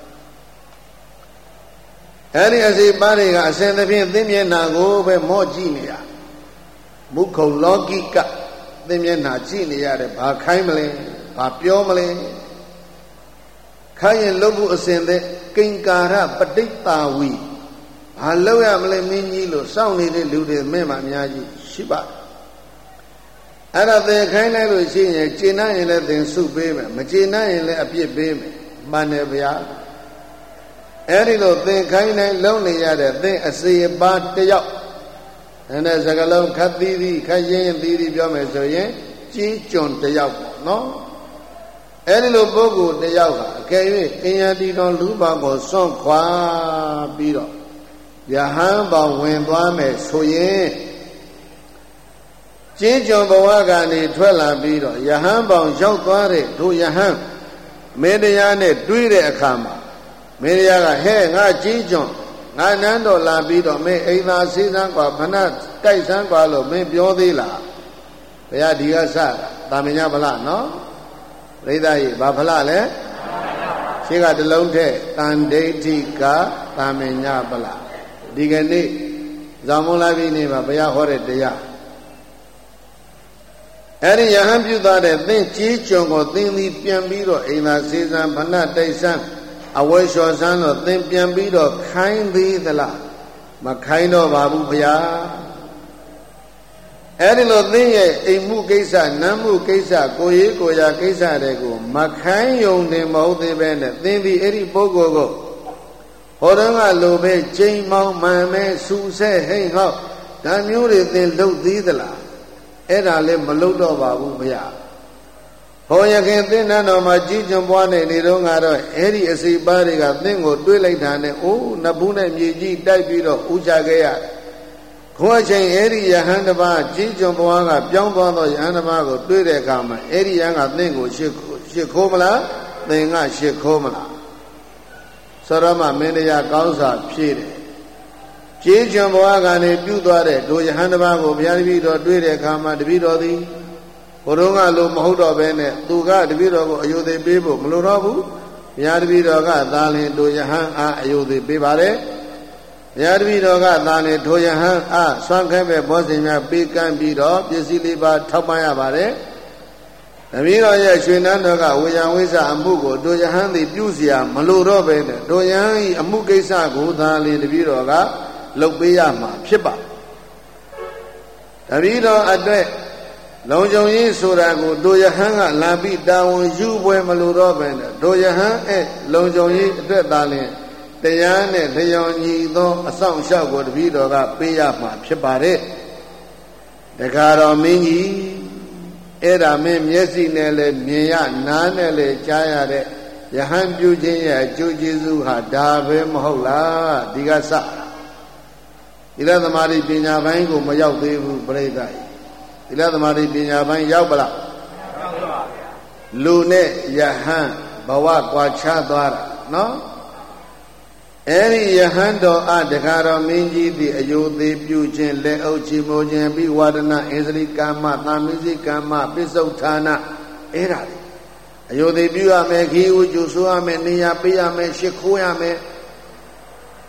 အဲ့ဒီအစေပါတွေကအစဉ်သဖြင့်သင်မျက်နှာကိုပဲမော့ကြည့်နေရမုခုံလောကိကသင်မျက်နှာကြည့်နေရတယ်ဘာခိုင်းမလဲဘာပြောမလဲခိုင်းရင်လုပ်ဖို့အစဉ်သက်ကိင်္ကာရပဋိတာဝီဘာလုပ်ရမလဲမင်းကြီးလို့စောင့်နေတဲ့လူတွေမဲ့မှအများကြီးရှိပါအဲ့ဒါသင်ခိုင်းလိုက်လို့ရှိရင်ကျေနပ်ရင်လည်းသင်စုပေးမယ်မကျေနပ်ရင်လည်းအပြစ်ပေးမယ်မှန်တယ်ဗျာအဲ့ဒီလိုသင်ခိုင်းတိုင်းလုံးနေရတဲ့သင်အစေအပါတယောက်အဲ့ဒါစကလုံးခတ်သီးသီးခတ်ရင်သီးသီးပြောမယ်ဆိုရင်ကြီးကျွန်တယောက်ပေါ့နော်အဲ့ဒီလိုပုဂ္ဂိုလ်တယောက်ဟာအကယ်၍အင်ယတိတော်လူပေါင်းကိုစွန့်ခွာပြီးတော့ယဟန်ပေါင်းဝင်သွားမယ်ဆိုရင်ကျင်းကျွန်ဘဝကနေထွက်လာပြီးတော့ယဟန်ပေါင်းရောက်သွားတဲ့တို့ယဟန်မေတ္တရားနဲ့တွေ့တဲ့အခါမှာမေတရားကဟဲ့ငါကျင်းကျွန်ငါနန်းတော်လာပြီးတော့မင်းအိမ်သာစေးစမ်းกว่าဖဏတိုက်စမ်းกว่าလို့မင်းပြောသေးလားဘုရားဒီကစတာမညဗလနော်ပြိဿရေဘာဖလလဲရှင်းကတလုံးထက်တန်ဒိဋ္ဌိကတာမညဗလဒီကနေ့ဇောင်းမလာပြီနေမှာဘုရားဟောတဲ့တရားအဲ့ဒီယဟန်ပြုသွားတဲ့သင်ကြီးကျွန်ကိုသင်သည်ပြန်ပြီးတော့အိမ်သာစေးစမ်းဖဏတိုက်စမ်းအဝဲလျှော်စမ်းတော့သင်ပြန်ပြီးတော့ခိုင်းသေးသလားမခိုင်းတော့ပါဘူးဗျာအဲ့ဒီလိုသင်ရဲ့အိမ်မှုကိစ္စနမ်းမှုကိစ္စကိုရေးကိုရာကိစ္စတွေကိုမခိုင်းယုံတင်မဟုတ်သေးပဲနဲ့သင်ဒီအဲ့ဒီပုဂ္ဂိုလ်ကိုဟောတော့ကလိုပဲချိန်မောင်းမှန်မဲစူဆဲဟိတ်ဟောက်ဒါမျိုးတွေသင်လုပ်သေးသလားအဲ့ဒါလည်းမလုပ်တော့ပါဘူးဗျာဟောရခင်သင်္นานတော်မှာကြီးကျွန်းပွားနေတော့ကတော့အဲ့ဒီအစီပါတွေကသင်ကိုတွေးလိုက်တာနဲ့အိုးနဘူးနဲ့မြေကြီးတိုက်ပြီးတော့ဥချခဲ့ရခေါ်ချိန်အဲ့ဒီယဟန်တစ်ပါးကြီးကျွန်းပွားကပြောင်းသွားတော့ယဟန်တစ်ပါးကိုတွေးတဲ့အခါမှာအဲ့ဒီယဟန်ကသင်ကိုရှစ်ခိုးမလားသင်ကရှစ်ခိုးမလားဆိုတော့မှမင်းတရားကောင်းစွာဖြည့်တယ်ကြီးကျွန်းပွားကနေပြုသွားတဲ့ဒုယဟန်တစ်ပါးကိုဘုရားတပည့်တော်တွေးတဲ့အခါမှာတပည့်တော်သည်ဘုရုံးကလို့မဟုတ်တော့ဘဲနဲ့သူကတပည့်တော်ကိုအယုသိပေးဖို့မလိုတော့ဘူးဘုရားတပည့်တော်ကသာလင်တို့ယဟန်အားအယုသိပေးပါတယ်ဘုရားတပည့်တော်ကသာလင်ထိုယဟန်အားဆွမ်းခဲပဲဘောဇင်များပေးကမ်းပြီးတော့ပစ္စည်းလေးပါထောက်ပံ့ရပါတယ်တပည့်တော်ရဲ့ရွှေနန်းတော်ကဝေယံဝိဇ္ဇအမှုကိုတို့ယဟန်သည်ပြုเสียမလိုတော့ဘဲနဲ့တို့ယဟန်ဤအမှုကိစ္စကိုသာလင်တပည့်တော်ကလုပ်ပေးရမှာဖြစ်ပါတပည့်တော်အတွက်လုံခြုံရေးဆိုတာကိုဒိုယဟန်ကလာပြီးတာဝန်ယူပွဲမလို့တော့ပဲနဲ့ဒိုယဟန်လုံခြုံရေးအတွက်သာလင်တရားနဲ့လျော်ညီသောအဆောင်အရှောက်ကိုတပည့်တော်ကပေးရမှာဖြစ်ပါတယ်တခါတော်မင်းကြီးအဲ့ဒါမင်းမျက်စိနဲ့လည်းမြင်ရနားနဲ့လည်းကြားရတဲ့ယဟန်ပြုခြင်းရဲ့အကျိုးကျေးဇူးဟာဒါပဲမဟုတ်လားဒီကစဒီလသမာဓိပညာပိုင်းကိုမရောက်သေးဘူးပြိဿကြီးသီလသမာဓိပညာပိုင်းရောက်ပလားရောက်ပါဗျာလူနဲ့ယဟန်ဘဝကွာခြားသွားတာနော်အဲ့ဒီယဟန်တော်အတခါတော်မင်းကြီးသည်အယုသေးပြုခြင်းလက်အုပ်ချီမိုးခြင်းပြီးဝါဒနာဣဇရိကမ္မသာမိစိကမ္မပစ္စုဋ္ဌာနအဲ့ဒါလေအယုသေးပြုရမယ်ခီးဥကျူဆိုရမယ်နေရပေးရမယ်ရှ िख ိုးရမယ်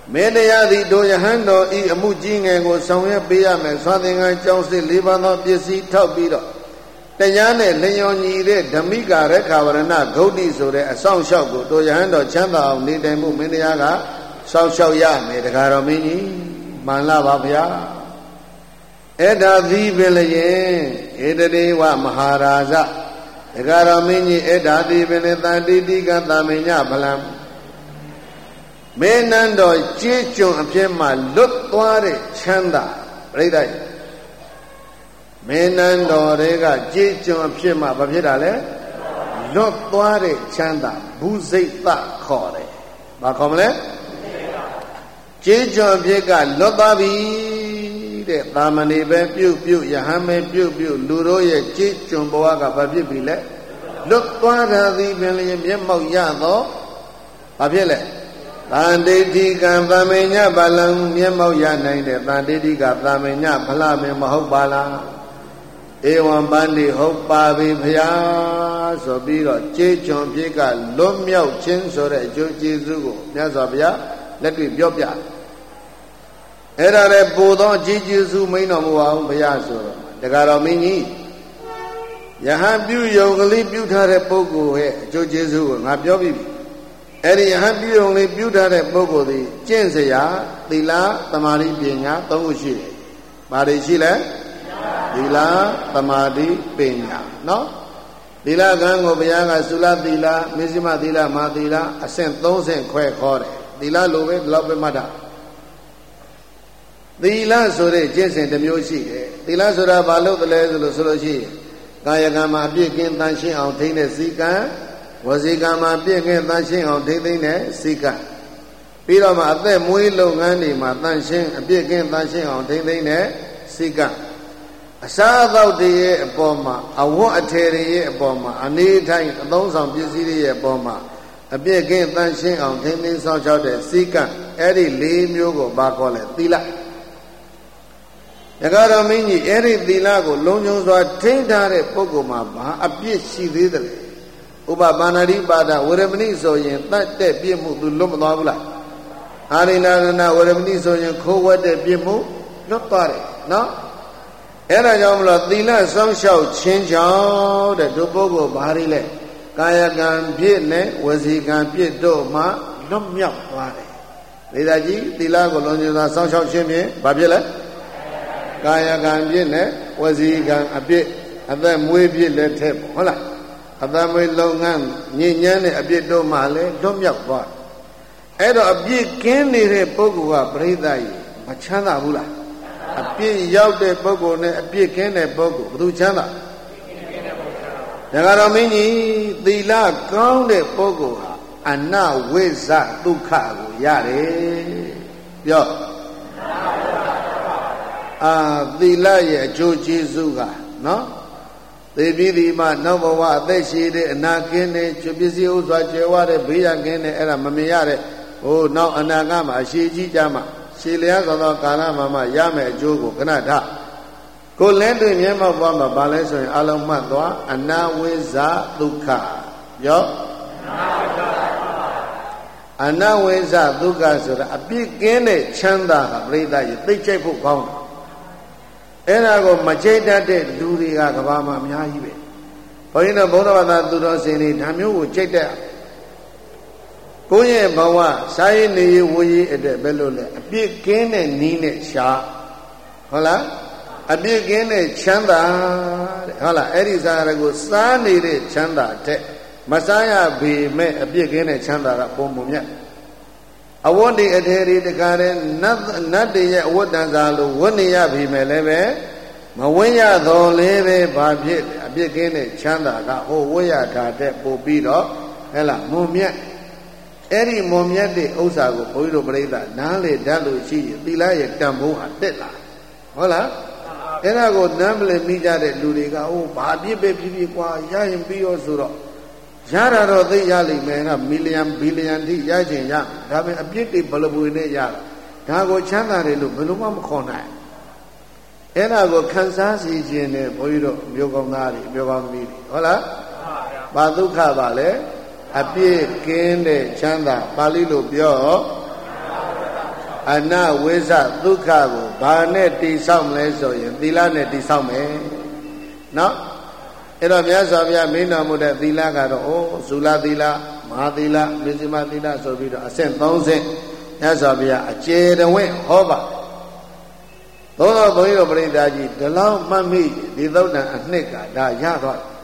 မေတ္တရာသည်တို့ယဟန်တော်ဤအမှုကြီးငယ်ကိုဆောင်ရွက်ပေးရမယ်စွာသင်္ကန်းကျောင်းစစ်၄ပါးသောပစ္စည်းထောက်ပြီးတော့တရားနဲ့လျော်ညီတဲ့ဓမိကာရခဝရဏဂုတ်တိဆိုတဲ့အဆောင်လျှောက်ကိုတို့ယဟန်တော်ချမ်းသာအောင်နေတိုင်မှုမင်းတရားကစောင့်ရှောက်ရမယ်တကားတော်မင်းကြီးမှန်လားပါဗျာအဲ့ဒါသည်ပင်လျင်ဧတရေဝမဟာရာဇတကားတော်မင်းကြီးအဲ့ဒါသည်ပင်လေတန်တိတိကသမေညဗလံမင်းနန်းတော်ကြေးကျွန်အဖြစ်မှလွတ်သွားတဲ့ချမ်းသာပြိတ္တိုင်မင်းနန်းတော်တွေကကြေးကျွန်အဖြစ်မှဘာဖြစ်တာလဲလွတ်သွားတဲ့ချမ်းသာဘူးစိတ်သခေါ်တယ်ဘာခေါ်မလဲကြေးကျွန်အဖြစ်ကလွတ်သွားပြီတဲ့တာမဏေပဲပြုတ်ပြုတ်ယဟန်ပဲပြုတ်ပြုတ်လူတို့ရဲ့ကြေးကျွန်ဘဝကဘာဖြစ်ပြီလဲလွတ်သွားတာသည်ပင်လျင်မျက်မှောက်ရတော့ဘာဖြစ်လဲတန်တိတိကံသမေညဗလံမျက်မှောက်ရနိုင်တဲ့တန်တိတိကသမေညဖလားမင်းမဟုတ်ပါလားဧဝံပန္တိဟုတ်ပါပြီဖျားဆိုပြီးတော့ကြေးကျွန်ပြစ်ကလွတ်မြောက်ခြင်းဆိုတဲ့အကျိုးကျေးဇူးကိုမြတ်စွာဘုရားလက်တွေ့ပြောပြအဲ့ဒါလည်းပို့သောအကျိုးကျေးဇူးမိန်တော်မူအောင်ဘုရားဆိုတော့တက္ကရာမင်းကြီးယဟန်ပြုယုံကလေးပြုထားတဲ့ပုဂ္ဂိုလ်ရဲ့အကျိုးကျေးဇူးကိုငါပြောပြီးပြီအဲ့ဒီယဟန်ပြုယုံလေးပြုထားတဲ့ပုဂ္ဂိုလ်သည်ကျင့်စရာသီလသမာဓိပညာ၃ခုရှိတယ်။ဘာတွေရှိလဲ။သီလသမာဓိပညာနော်။သီလကံကိုဘုရားကသုလသီလမေဇိမသီလမဟာသီလအဆင့်၃ဆင့်ခွဲခေါ်တယ်။သီလလိုပဲဒီလောက်ပဲမှတ်တာ။သီလဆိုတဲ့ကျင့်စဉ်တစ်မျိုးရှိတယ်။သီလဆိုတာဘာလို့လဲဆိုလို့ရှိရင်ကာယကံမှာအပြည့်ကင်းတန်ရှင်းအောင်ထိန်းတဲ့စည်းကံဝစီကံမှာပြည့်ကင်းတန်ရှင်းအောင်ထိမ့်သိမ့်တဲ့စည်းကံပြီးတော့မှအသက်မွေးလုပ်ငန်းတွေမှာတန်ရှင်းအပြည့်ကင်းတန်ရှင်းအောင်ထိမ့်သိမ့်တဲ့စည်းကံအစာအသောက်တွေရဲ့အပေါ်မှာအဝတ်အထည်တွေရဲ့အပေါ်မှာအနေထိုင်အသုံးဆောင်ပစ္စည်းတွေရဲ့အပေါ်မှာအပြည့်ကင်းတန်ရှင်းအောင်ထိမ့်သိမ့်ဆောင်ချောက်တဲ့စည်းကံအဲ့ဒီ၄မျိုးကိုဘာခေါ်လဲသီလတက္ကရာမင်းကြီးအဲ့ဒီသီလကိုလုံးကျုံစွာထိန်းထားတဲ့ပုဂ္ဂိုလ်မှာဘာအပြစ်ရှိသေးတယ်ဥပပါဏာတိပါဒဝရမဏိဆိုရင်တတ်တဲ့ပြစ်မှုသူလွတ်မသွားဘူးလားအာရိဏရဏဝရမဏိဆိုရင်ခိုးဝတ်တဲ့ပြစ်မှုလွတ်သွားတယ်နော်အဲ့ဒါကြောင့်မလို့သီလစောင့်ရှောက်ခြင်းကြောင့်တဲ့ဒုပုဂ္ဂိုလ်ဘာတွေလဲကာယကံပြစ်နဲ့ဝစီကံပြစ်တို့မှလွတ်မြောက်သွားတယ်လေသာကြီးသီလကိုလုံးကျစွာစောင့်ရှောက်ခြင်းဖြင့်ဘာဖြစ်လဲကာယကံပြစ်နဲ့ဝစီကံအပြစ်အသက်မွေးပြစ်လည်းထက်ဟုတ်လားအတမွေလုပ်ငန်းညဉ့်ညမ်းတဲ့အပြစ်တို့မှလည်းလွတ်မြောက်သွားအဲ့တော့အပြစ်ကင်းနေတဲ့ပုဂ္ဂိုလ်ကပရိသတ်ကြီးမချမ်းသာဘူးလားအပြစ်ရောက်တဲ့ပုဂ္ဂိုလ်နဲ့အပြစ်ကင်းတဲ့ပုဂ္ဂိုလ်ဘယ်သူချမ်းသာဒါကတော့မင်းကြီးသီလကောင်းတဲ့ပုဂ္ဂိုလ်ဟာအနဝိဇ္ဇဒုက္ခကိုရတယ်ပြောသီလရဲ့အကျိုးကျေးဇူးကနော်သေပြီးဒီမှာနောက်ဘဝအသက်ရှိတဲ့အနာကင်းတဲ့ပစ္စည်းဥစွာကျေဝတဲ့ဘေးရကင်းတဲ့အဲ့ဒါမမြင်ရတဲ့ဟိုနောက်အနာကမှာအရှိကြီးကြမှာရှည်လျားသောကာလမှာရမယ်အကျိုးကိုခဏထားကိုလဲတွေ့မျက်မှောက်သွားမှာဘာလဲဆိုရင်အလုံးမှတ်သွားအနာဝိဇ္ဇဒုက္ခရောအနာဝိဇ္ဇဒုက္ခဆိုတာအပြစ်ကင်းတဲ့ချမ်းသာဟာပြိဿရဲ့သိကျိတ်ဖို့ကောင်းတယ်အဲ့ဒါကိုမကြိတ်တတ်တဲ့လူတွေကကဘာမှာအများကြီးပဲဘုန်းကြီးတို့ဗုဒ္ဓဘာသာသူတော်စင်တွေဒါမျိုးကိုကြိတ်တတ်ကိုယ့်ရဲ့ဘဝစာရေးနေရေးဝေးရေးအတွက်ဘယ်လိုလဲအပြစ်ကင်းတဲ့နီးနဲ့ရှာဟုတ်လားအပြစ်ကင်းတဲ့ချမ်းသာတဲ့ဟုတ်လားအဲ့ဒီစားရကိုစားနေတဲ့ချမ်းသာတဲ့မစားရပေမဲ့အပြစ်ကင်းတဲ့ချမ်းသာကပုံပုံမြတ်အဝတ်တွေအထည်တွေတခါတည်းနတ်တွေရဲ့အဝတ်တန်စာလိုဝတ်နေရပြီမဲ့လည်းပဲမဝင်းရတော့လည်းပဲဘာဖြစ်အပြစ်ကင်းတဲ့ချမ်းသာကဟိုဝတ်ရတာတဲ့ပို့ပြီးတော့ဟဲ့လားမုံမြတ်အဲ့ဒီမုံမြတ်တဲ့ဥစ္စာကိုဘုန်းကြီးတို့ပြိဿနားလေတတ်လို့ရှိရင်သီလရဲ့တန်ဖိုးဟာတက်လာဟုတ်လားအဲ့ဒါကိုနမ်းမလဲမိကြတဲ့လူတွေကဟိုဘာပြစ်ပဲဖြစ်ဖြစ်ကွာရရင်ပြီးရောဆိုတော့ရတာတော့သိရလိမ့်မယ်ကမီလီယံဘီလီယံထိရချင်ရဒါပေမဲ့အပြစ်တွေဘလပွေနဲ့ရတာဒါကိုချမ်းသာတယ်လို့ဘယ်လိုမှမခေါ်နိုင်အဲ့ဒါကိုခံစားစီခြင်းနဲ့ဘုန်းကြီးတို့မျိုးကောင်းသားတွေမျိုးကောင်းသမီးတွေဟုတ်လားဘာဒုက္ခပါလဲအပြစ်ကင်းတဲ့ချမ်းသာပါဠိလိုပြောအနဝိဇဒုက္ခကိုဘာနဲ့တိဆောက်မလဲဆိုရင်သီလနဲ့တိဆောက်မယ်နော်အဲ့တော့မြတ်စွာဘုရားမင်းတော်မူတဲ့သီလကတော့ဇူလသီလမဟာသီလမေဇိမသီလဆိုပြီးတော့အဆင့်30မြတ်စွာဘုရားအကျေတဝင့်ဟောပါသောတော်ဘုန်းကြီးတို့ပြိဿာကြီးဒီလောက်မှတ်မိဒီသုတ်တန်အနှစ်ကဒါရသွား